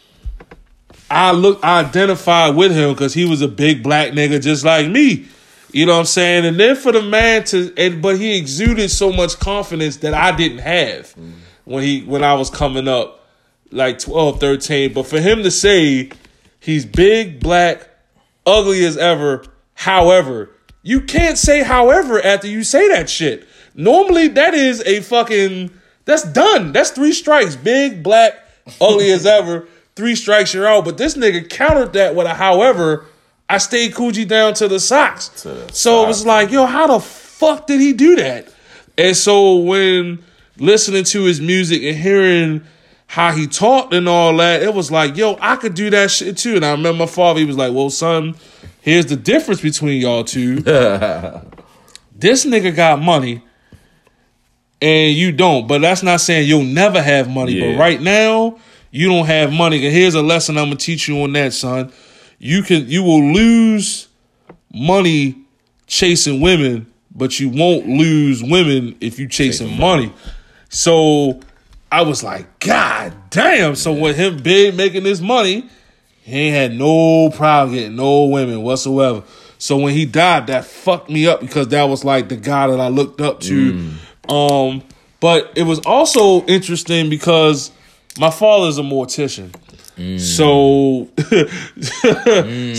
I looked I identified with him because he was a big black nigga just like me. You know what I'm saying? And then for the man to and but he exuded so much confidence that I didn't have mm. when he when I was coming up. Like twelve, thirteen, but for him to say he's big, black, ugly as ever, however, you can't say however after you say that shit. Normally, that is a fucking, that's done. That's three strikes. Big, black, ugly as ever, three strikes, you're out. But this nigga countered that with a however, I stayed Coogee down to the socks. To the so socks. It was like, yo, how the fuck did he do that? And so when listening to his music and hearing how he talked and all that, it was like, yo, I could do that shit too. And I remember my father, he was like, well, son, here's the difference between y'all two. This nigga got money and you don't. But that's not saying you'll never have money. Yeah. But right now, you don't have money. And here's a lesson I'm going to teach you on that, son. You can, you will lose money chasing women, but you won't lose women if you chasing, chasing money. money. So I was like, God damn. So with him big making this money, he ain't had no problem getting no women whatsoever. So when he died, that fucked me up because that was like the guy that I looked up to. Mm. Um, but it was also interesting because my father's a mortician. Mm. So, mm.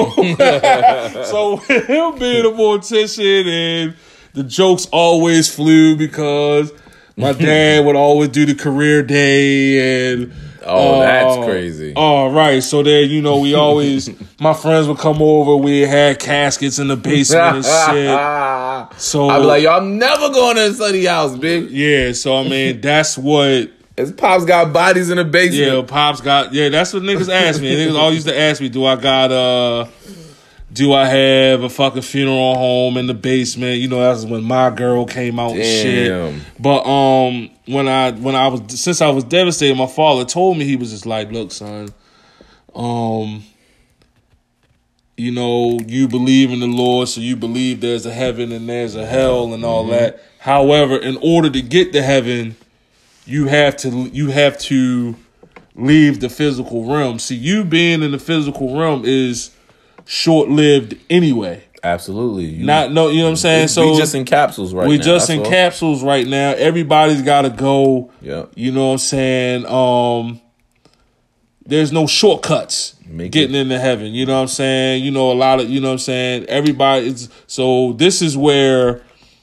so, so him being a mortician and the jokes always flew because my dad would always do the career day and oh, uh, that's crazy. Oh, right. So then, you know, we always my friends would come over. We had caskets in the basement and shit. So I'd be like, y'all never going to Sonny house, big. Yeah. So I mean, that's what. His pops got bodies in the basement. Yeah, pops got. Yeah, that's what niggas ask me. Niggas always used to ask me, do I got uh. Do I have a fucking funeral home in the basement? You know, that's when My Girl came out. Damn. And shit. But um, when I when I was since I was devastated, my father told me, he was just like, "Look, son, um, you know, you believe in the Lord, so you believe there's a heaven and there's a hell and all mm-hmm. that. However, in order to get to heaven, you have to you have to leave the physical realm. See, you being in the physical realm is short-lived anyway. Absolutely. You, Not no, you know what I'm saying? So we just in capsules right we now. We just That's in all. capsules right now. Everybody's got to go. Yeah. You know what I'm saying? Um, there's no shortcuts Make getting it. into heaven. You know what I'm saying? You know, a lot of, you know what I'm saying? Everybody is, so this is where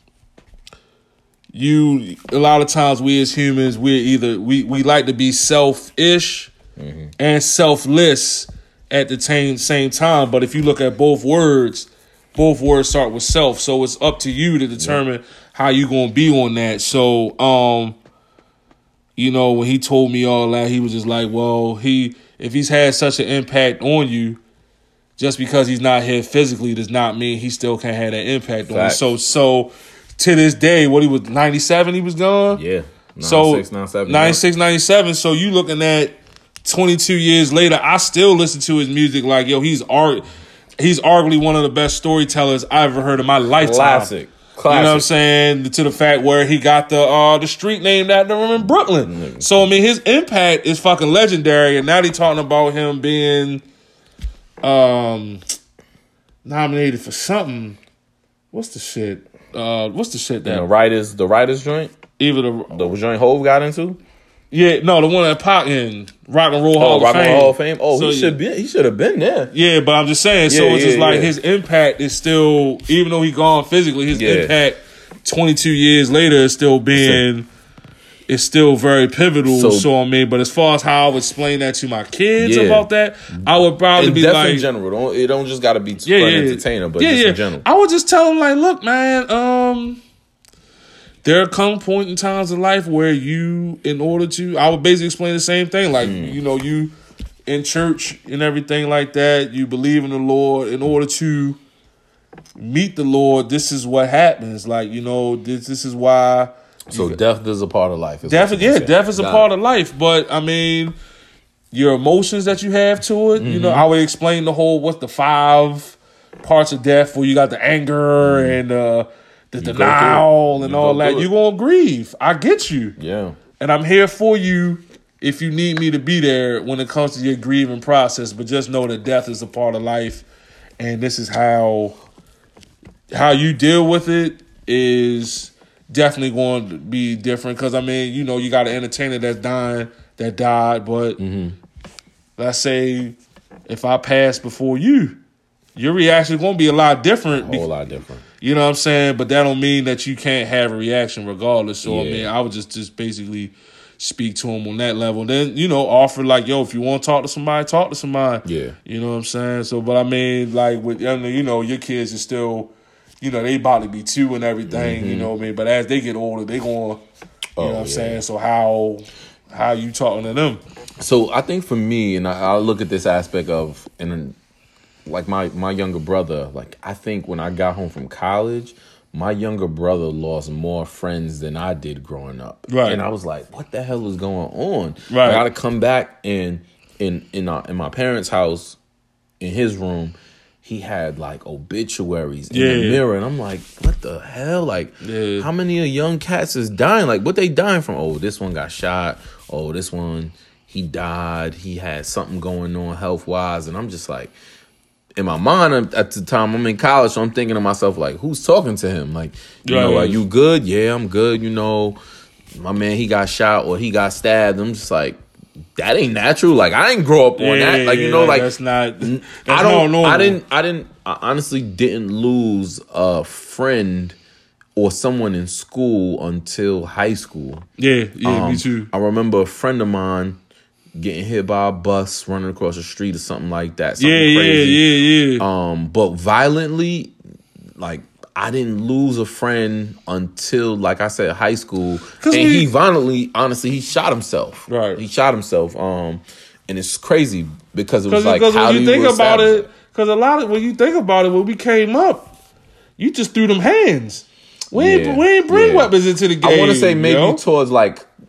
you, a lot of times we as humans, we're either, we, we like to be selfish mm-hmm. and selfless at the same, same time. But if you look at both words, both words start with self. So it's up to you to determine yeah. how you going to be on that. So, um, you know, when he told me all that, he was just like, well, he, if he's had such an impact on you, just because he's not here physically does not mean he still can't have that impact Facts. on you. So, so to this day, what he was, ninety-seven, he was gone? Yeah. ninety-six, ninety-seven. ninety-six, ninety-seven. So you looking at twenty-two years later, I still listen to his music like, yo, he's art. He's arguably one of the best storytellers I ever heard in my lifetime. Classic. Classic. You know what I'm saying? To the fact where he got the uh, the street named after him in Brooklyn. Mm-hmm. So, I mean, his impact is fucking legendary. And now they talking about him being um, nominated for something. What's the shit? Uh, what's the shit that... The writers, the writers joint? Either the... The joint Hove got into? Yeah, no, the one that Pac in Rock and Roll Hall oh, of Rock Fame. and Roll Hall of Fame. Oh, so, he should yeah. be. He should have been there. Yeah, but I'm just saying. So yeah, it's yeah, just like yeah. his impact is still, even though he gone physically, his yeah. impact twenty-two years later is still being, it's still very pivotal. So, so I mean, but as far as how I would explain that to my kids yeah. about that, I would probably and be deaf like, in general. Don't, it don't just got to be yeah, for yeah, an entertainer, but yeah, just yeah. in general. I would just tell them like, look, man, um. there come point in times in life where you, in order to, I would basically explain the same thing. Like, mm. you know, you in church and everything like that, you believe in the Lord. In order to meet the Lord, this is what happens. Like, you know, this this is why. So you, death is a part of life. Death, yeah, saying. death is a Got part it. of life. But, I mean, your emotions that you have to it, mm-hmm. you know, I would explain the whole, what's the five parts of death where you got the anger mm-hmm. and uh the you denial and all that. You're going to grieve. I get you. Yeah. And I'm here for you if you need me to be there when it comes to your grieving process. But just know that death is a part of life. And this is how how you deal with it is definitely going to be different. Because, I mean, you know, you got an entertainer that's dying, that died. But mm-hmm. let's say if I pass before you, your reaction is going to be a lot different. A whole lot different. You know what I'm saying? But that don't mean that you can't have a reaction regardless. So, yeah. I mean, I would just, just basically speak to him on that level. Then, you know, offer like, yo, if you want to talk to somebody, talk to somebody. Yeah. You know what I'm saying? So, but I mean, like, with you know, your kids are still, you know, they about to be two and everything, mm-hmm. you know what I mean? But as they get older, they going, you oh, know what I'm yeah. saying? So how, how you talking to them? So I think for me, and I, I look at this aspect of, and like my, my younger brother, like I think when I got home from college, my younger brother lost more friends than I did growing up. Right. And I was like, what the hell is going on? Right. I got to come back and in in uh, in my parents' house, in his room, he had like obituaries in yeah. the mirror. And I'm like, what the hell? Like, yeah. how many of young cats is dying? Like, what they dying from? Oh, this one got shot. Oh, this one, he died. He had something going on health-wise. And I'm just like, in my mind at the time, I'm in college, so I'm thinking to myself, like, who's talking to him? Like, you right. know, are you good? Yeah, I'm good. You know, my man, he got shot or he got stabbed. I'm just like, that ain't natural. Like, I didn't grow up on yeah, that. Like, you yeah, know, like, that's not, that's I don't, not I didn't, I didn't, I honestly didn't lose a friend or someone in school until high school. Yeah, yeah, um, me too. I remember a friend of mine getting hit by a bus running across the street or something like that. Something yeah, crazy. yeah, yeah, yeah. Um, but violently, like, I didn't lose a friend until, like I said, high school. And we, he violently, honestly, he shot himself. Right. He shot himself. Um, and it's crazy because it was like, because how when do you you think about establish it, because a lot of when you think about it, when we came up, you just threw them hands. We Yeah, ain't we ain't bring yeah. weapons into the game. I want to say maybe yo. towards like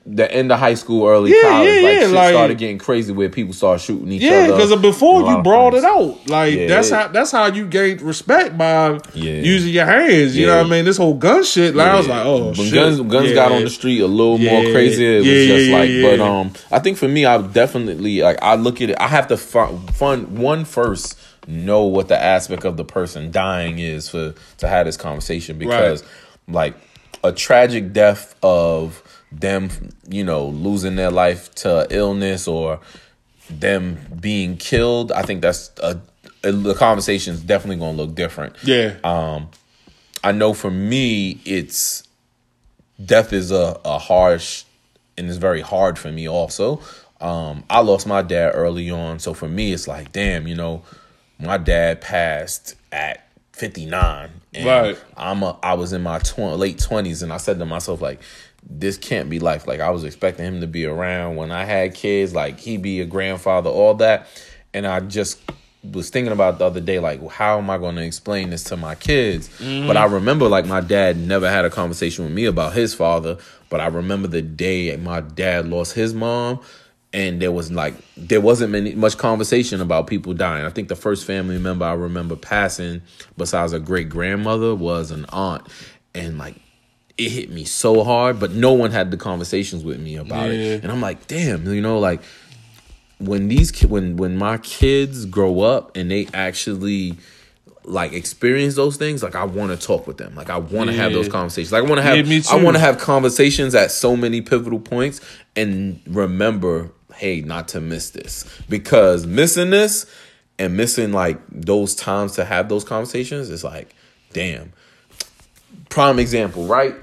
the end of high school, early Yeah, college, yeah, like yeah, shit like- started getting crazy where people started shooting each Yeah, other. because before A lot you of brought it friends. out, like Yeah, that's it- how that's how you gained respect by Yeah. using your hands. You Yeah. know what I mean? This whole gun shit. Like I was Yeah. like, oh when shit. guns guns yeah. got on the street a little Yeah. more crazy. It was Yeah, just yeah, like, yeah, but yeah. um, I think for me, I definitely like I look at it. I have to fun, fun one first know what the aspect of the person dying is for to have this conversation because like a tragic death of them, you know, losing their life to illness or them being killed. I think that's a, a the conversation is definitely going to look different. Yeah. Um, I know for me, it's death is a, a harsh and it's very hard for me also. Um, I lost my dad early on. So for me, it's like, damn, you know, my dad passed at fifty-nine. And Right. I'm a, I was in my tw- late twenties and I said to myself, like, this can't be life. Like, I was expecting him to be around when I had kids, like, he be a grandfather, all that. And I just was thinking about the other day, like, how am I going to explain this to my kids? Mm-hmm. But I remember, like, my dad never had a conversation with me about his father. But I remember the day my dad lost his mom. And there was like there wasn't many, much conversation about people dying. I think the first family member I remember passing, besides a great grandmother, was an aunt, and like it hit me so hard. But no one had the conversations with me about Yeah. it, and I'm like, damn, you know, like when these ki- when when my kids grow up and they actually like experience those things, like I want to talk with them, like I want to Yeah. have those conversations, like I want to have Yeah, me I too. want to have conversations at so many pivotal points and remember, hey, not to miss this, because missing this and missing like those times to have those conversations is like, damn. Prime example, right?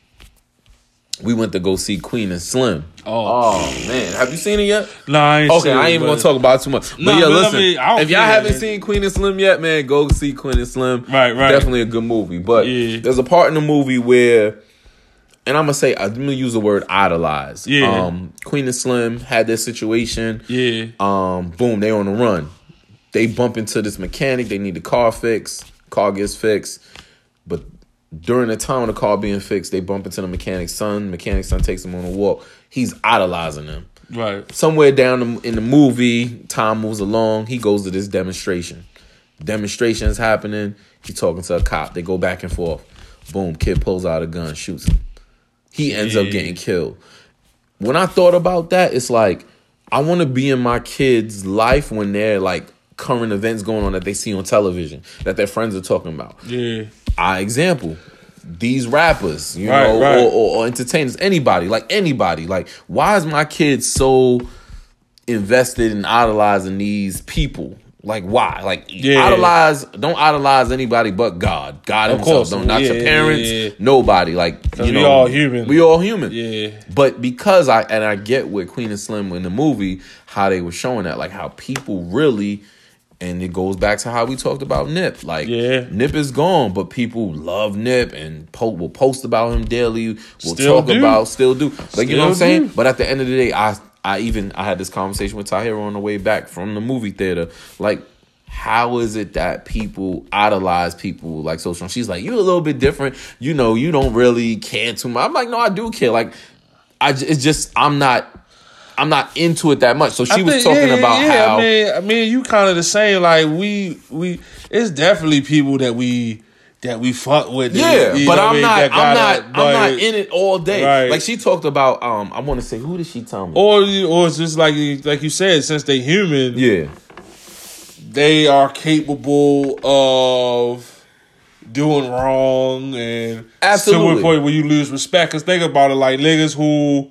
We went to go see Queen and Slim. Oh. Oh man, have you seen it yet? Nah, I ain't Okay, seen I it, ain't even but- gonna talk about it too much. But Nah, yeah, but I listen, mean, I don't if y'all care, haven't man. seen Queen and Slim yet, man, go see Queen and Slim. Right, right. Definitely a good movie. But Yeah. there's a part in the movie where, and I'm gonna say, I'm gonna use the word idolize. Yeah. Um, Queen and Slim had this situation. Yeah. Um, boom, they on the run. They bump into this mechanic. They need the car fixed. Car gets fixed. But during the time of the car being fixed, they bump into the mechanic's son. Mechanic's son takes them on a walk. He's idolizing them. Right. Somewhere down in the movie, time moves along. He goes to this demonstration. Demonstration is happening. He's talking to a cop. They go back and forth. Boom, kid pulls out a gun, shoots him. He ends Yeah. up getting killed. When I thought about that, it's like, I want to be in my kids' life when they're like current events going on that they see on television, that their friends are talking about. Yeah. I example, these rappers, you Right, know, right. Or, or, or entertainers, anybody, like anybody. Like, why is my kid so invested in idolizing these people? Like, why? Like, Yeah. idolize, don't idolize anybody but God. God Of himself. course. Don't, not Yeah, your parents, yeah, yeah. nobody. Like, you we know. all human. We all human. Yeah. But because I, and I get with Queen and Slim in the movie, how they were showing that, like how people really, and it goes back to how we talked about Nip. Like, Yeah. Nip is gone, but people love Nip and po- will post about him daily. Will Still talk do. about, still do. Like, you know what I'm Still saying? do. But at the end of the day, I, I even, I had this conversation with Tahira on the way back from the movie theater. Like, how is it that people idolize people like so strong? She's like, you're a little bit different. You know, you don't really care too much. I'm like, no, I do care. Like, I, j- it's just, I'm not, I'm not into it that much. So she I was think- talking yeah, about yeah, how. I mean, I mean, you kind of the same. Like we, we, it's definitely people that we that we fuck with. Yeah, you but know what I I'm mean, not. that I'm gotta- not. but- I'm not in it all day. Right. Like she talked about. Um, I want to say, who did she tell me? Or, you- or it's just like like you said, since they human, yeah, they are capable of doing wrong and Absolutely. to a point where you lose respect. Cause think about it, like niggas who,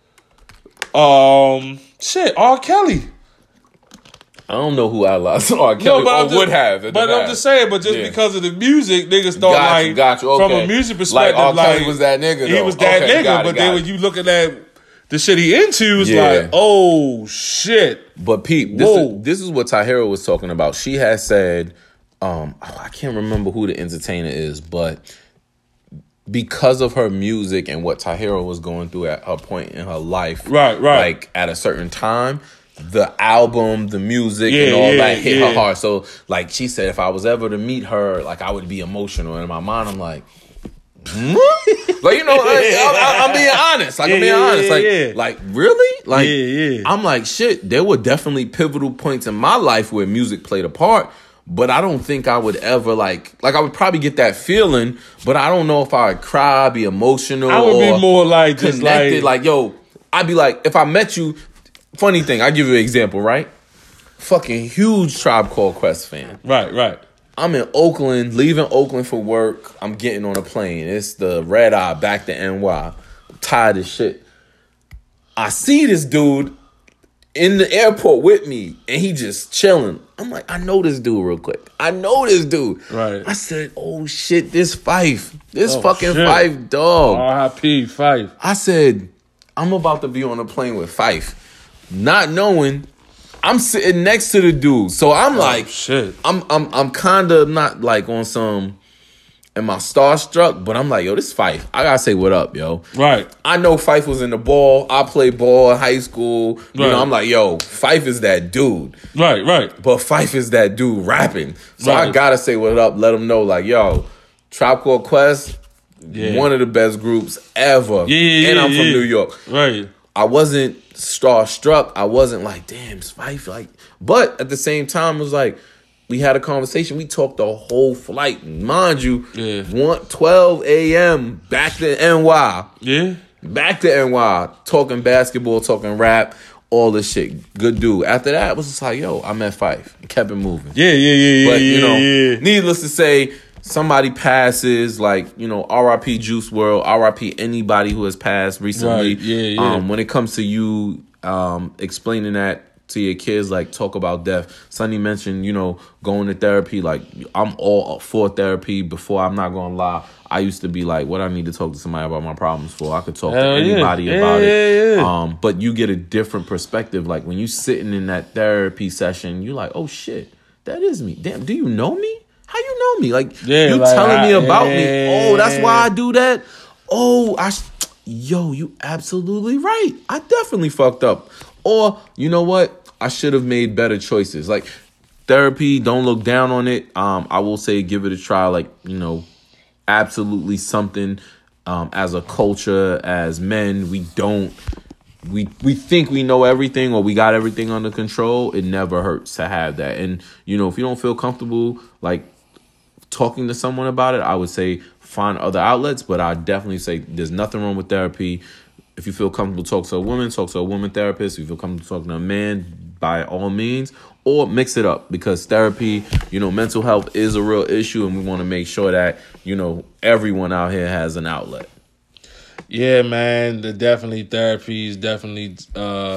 um, shit, R. Kelly. I don't know who I lost. R. Kelly or I'm just- would have. But I'm just saying, but just Yeah. because of the music, niggas thought Got you, like got you, from okay. a music Like, perspective, R. like, Kelly was that nigga, He though. was that Okay, nigga. got it, but got then it. when you look at that, the shit he into is Yeah. like, oh shit. But Pete, this Whoa. is, this is what Tahira was talking about. She has said, um, oh, I can't remember who the entertainer is, but because of her music and what Tahira was going through at her point in her life, Right, right. like at a certain time, the album, the music, and Yeah, all yeah, that hit yeah. her heart. So, like she said, if I was ever to meet her, like I would be emotional. And in my mind, I'm like, hmm? Like, you know, like, I, I, I'm being honest. Like, Yeah, I'm being yeah, honest. yeah, Like, yeah. like really? Like, Yeah, yeah. I'm like, shit, there were definitely pivotal points in my life where music played a part, but I don't think I would ever, like, like I would probably get that feeling, but I don't know if I would cry, be emotional, I would or be more like just connected. like, Like, yo, I'd be like, if I met you, funny thing, I'll give you an example, right? Fucking huge Tribe Called Quest fan. right, right. I'm in Oakland, leaving Oakland for work. I'm getting on a plane. It's the red eye back to N Y. I'm tired as shit. I see this dude in the airport with me, and he just chilling. I'm like, I know this dude real quick. I know this dude. Right. I said, oh shit, this Fife. This Oh, fucking shit. Fife dog. R I P Fife. I said, I'm about to be on a plane with Fife. Not knowing I'm sitting next to the dude. So I'm like, oh, shit. I'm I'm I'm kind of not like on some, am I starstruck? But I'm like, yo, this Fife. I gotta say what up, yo. Right. I know Fife was in the ball. I played ball in high school. You Right. know, I'm like, yo, Fife is that dude. Right, right. But Fife is that dude rapping. So I Right. gotta say what up. Let him know, like, yo, Tribe Called Quest, Yeah. one of the best groups ever. Yeah, yeah, and I'm yeah, from yeah. New York. Right. I wasn't starstruck. I wasn't like, damn, Spife. Like, but at the same time, it was like, we had a conversation. We talked the whole flight. Mind you, Yeah. one, twelve a.m. back to N Y. Yeah. Back to N Y. Talking basketball, talking rap, all this shit. Good dude. After that, it was just like, yo, I met Fife. And kept it moving. Yeah, yeah, yeah, yeah. But, you know, yeah. needless to say, somebody passes, like, you know, R I P Juice world, R I P anybody who has passed recently. Right, yeah, yeah. Um, when it comes to you um, explaining that to your kids, like, talk about death. Sonny mentioned, you know, going to therapy. Like, I'm all for therapy. Before, I'm not going to lie, I used to be like, what I need to talk to somebody about my problems for? I could talk Hell to yeah. anybody Yeah, about yeah, it. yeah. Um, but you get a different perspective. Like, when you sitting in that therapy session, you're like, oh, shit, that is me. Damn, do you know me? How you know me? Like, Yeah, you like, telling me I- about yeah, me. Oh, that's why I do that. Oh, I, sh- yo, you absolutely right. I definitely fucked up. Or, you know what? I should have made better choices. Like, therapy, don't look down on it. Um, I will say give it a try. Like, you know, absolutely something. Um, as a culture, as men, we don't. We we think we know everything or we got everything under control. It never hurts to have that. And, you know, if you don't feel comfortable, like, talking to someone about it, I would say find other outlets. But I definitely say there's nothing wrong with therapy. If you feel comfortable, talk to a woman, talk to a woman therapist. If you feel comfortable talking to a man, by all means. Or mix it up, because therapy, you know, mental health is a real issue. And we want to make sure that, you know, everyone out here has an outlet. Yeah, man, the definitely therapies definitely uh,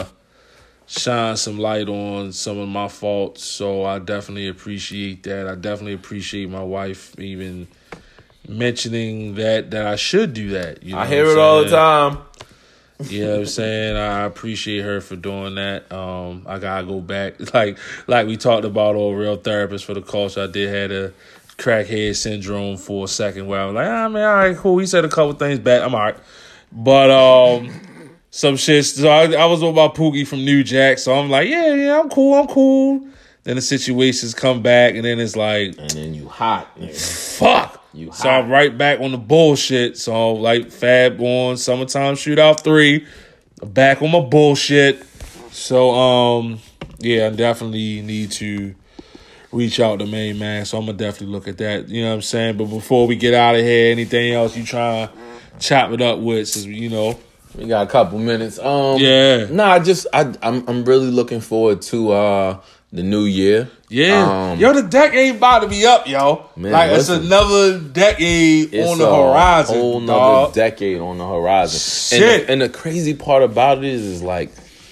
shine some light on some of my faults. So I definitely appreciate that. I definitely appreciate my wife even mentioning that that I should do that. You know I hear what it I'm all the saying? time. You know what I'm saying? I appreciate her for doing that. Um, I gotta go back. Like like we talked about on Real Therapist for the Culture, I did have a crackhead syndrome for a second where I was like, ah, man, all right, cool. He said a couple things back. I'm all right. But um, some shit. So I, I was with my Pookie from New Jack, so I'm like, yeah, yeah, I'm cool, I'm cool. Then the situations come back, and then it's like, And then you hot. Nigga. fuck. You So hot. I'm right back on the bullshit. So like Fab on Summertime Shootout three, back on my bullshit. So um, yeah, I definitely need to reach out to Main Man. So I'm gonna definitely look at that. You know what I'm saying? But before we get out of here, anything else you trying to chop it up with? Since you know, We got a couple minutes. Um, Yeah. Nah, I just I I'm I'm really looking forward to uh the new year. yeah, Um, yo, the decade about to be up, yo. Man, like listen. it's another decade It's on the a horizon, whole nother dog. decade on the horizon. Shit. And the, and the crazy part about it is, is like,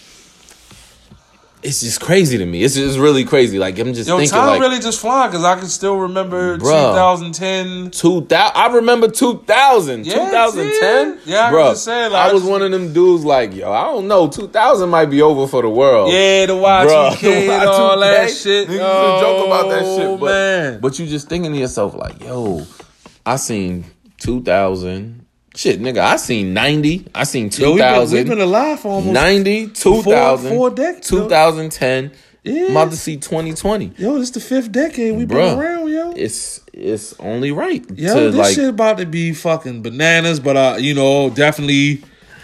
it's just crazy to me. It's just really crazy. Like, I'm just Yo, thinking time like, really just flying because I can still remember Bruh. twenty ten. two thousand. I remember two thousand. Yeah, twenty ten. yeah. Yeah, I Bruh, was just saying, like, I was I just- one of them dudes like, yo, I don't know. two thousand might be over for the world. Yeah, the Y Bruh, two K the and all Y two K. that shit. Niggas used to joke about that Oh, shit, but, man. but you just thinking to yourself like, yo, I seen two thousand. Shit, nigga, I seen ninety. I seen Yo, we've been, we've two thousand. been alive for almost ninety, two thousand, four decades, yo. twenty ten. Yeah. I'm about to see twenty twenty. Yo, this the fifth decade we've Bruh. been around, yo. It's it's only right. Yo, to, this like, shit about to be fucking bananas, but uh, you know, definitely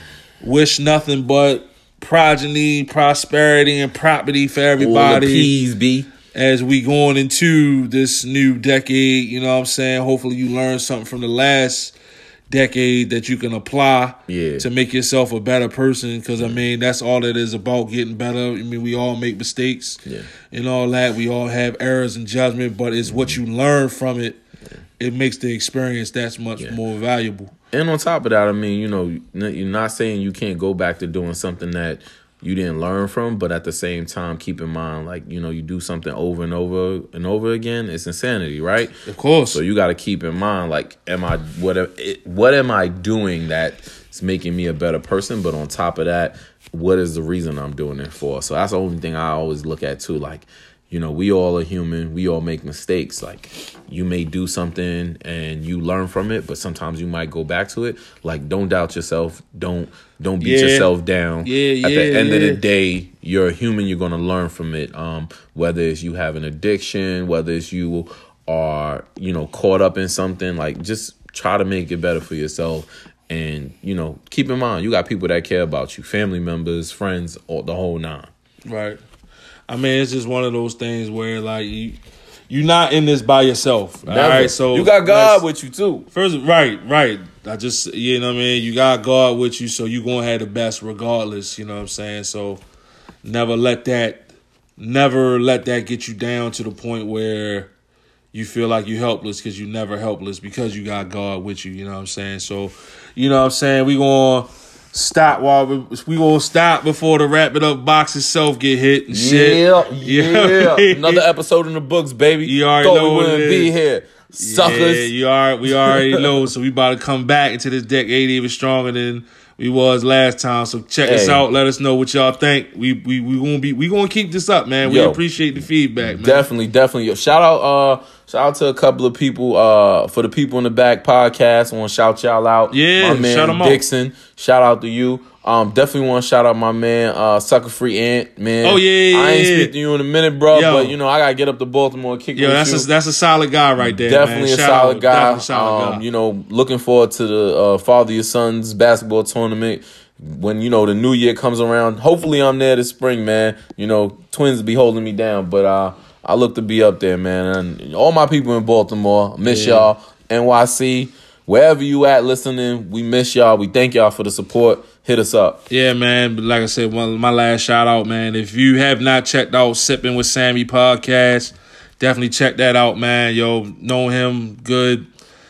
wish nothing but progeny, prosperity, and property for everybody. All the peas be. As we going into this new decade, you know what I'm saying? Hopefully you learn something from the last decade that you can apply yeah. to make yourself a better person. Because, I mean, that's all it is about, getting better. I mean, we all make mistakes yeah. and all that. We all have errors in judgment, but it's what you learn from it. Yeah. It makes the experience that much yeah. more valuable. And on top of that, I mean, you know, you're not saying you can't go back to doing something that you didn't learn from, but at the same time, keep in mind, like, you know, you do something over and over and over again, it's insanity, right? Of course. So you got to keep in mind, like, am I what what am I doing that's making me a better person? But on top of that, what is the reason I'm doing it for? So that's the only thing I always look at too. Like, you know, we all are human. We all make mistakes. Like, you may do something and you learn from it, but sometimes you might go back to it. Like, don't doubt yourself. Don't don't beat yeah. yourself down. Yeah, At yeah, the end yeah. of the day, you're a human. You're going to learn from it. Um, whether it's you have an addiction, whether it's you are, you know, caught up in something. Like, just try to make it better for yourself. And, you know, keep in mind, you got people that care about you, family members, friends, or the whole nine. Right. I mean, it's just one of those things where, like, you, you're not in this by yourself. Never. All right, so you got God with you too. First, right, right. I just, you know what I mean? You got God with you, so you're going to have the best regardless, you know what I'm saying? So never let that, never let that get you down to the point where you feel like you're helpless, because you're never helpless because you got God with you, you know what I'm saying? So, you know what I'm saying? We going to stop while we, we gonna stop before the wrap it up box itself get hit and shit. Yeah, yeah. You know Another episode in the books, baby. You already Thought know we wouldn't be here, suckers. Yeah, you are. We already know. So we about to come back into this decade even stronger than we was last time. So check hey. us out. Let us know what y'all think. We we we gonna be we gonna keep this up, man. We Yo, appreciate the feedback, man. Definitely, definitely. Yo, shout out, uh, shout out to a couple of people. Uh, for the people in the back podcast, I want to shout y'all out. Yeah, my man shout them Dixon. Out. Shout out to you. Um, definitely want to shout out my man, uh, Sucker Free Ant, man. Oh yeah, yeah I ain't yeah. speak to you in a minute, bro. Yo. But you know I gotta get up to Baltimore, kick Yo, with that's you. a, that's a solid guy right there. Definitely man. a Shout solid out. guy. Definitely solid um, guy. You know, looking forward to the uh, Father Your Son's basketball tournament when you know the new year comes around. Hopefully, I'm there this spring, man. You know, Twins be holding me down, but uh, I look to be up there, man. And all my people in Baltimore, miss yeah. y'all. N Y C, wherever you at listening, we miss y'all. We thank y'all for the support. Hit us up. Yeah, man. But like I said, one my last shout out, man. If you have not checked out Sipping with Sammy podcast, definitely check that out, man. Yo, know him good.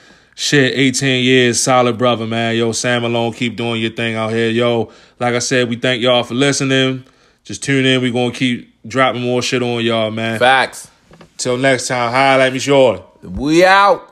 Shit, eighteen years, solid brother, man. Yo, Sam Malone, keep doing your thing out here. Yo, like I said, we thank y'all for listening. Just tune in. We gonna keep dropping more shit on y'all, man. Facts. Till next time, holla at me shorty. We out.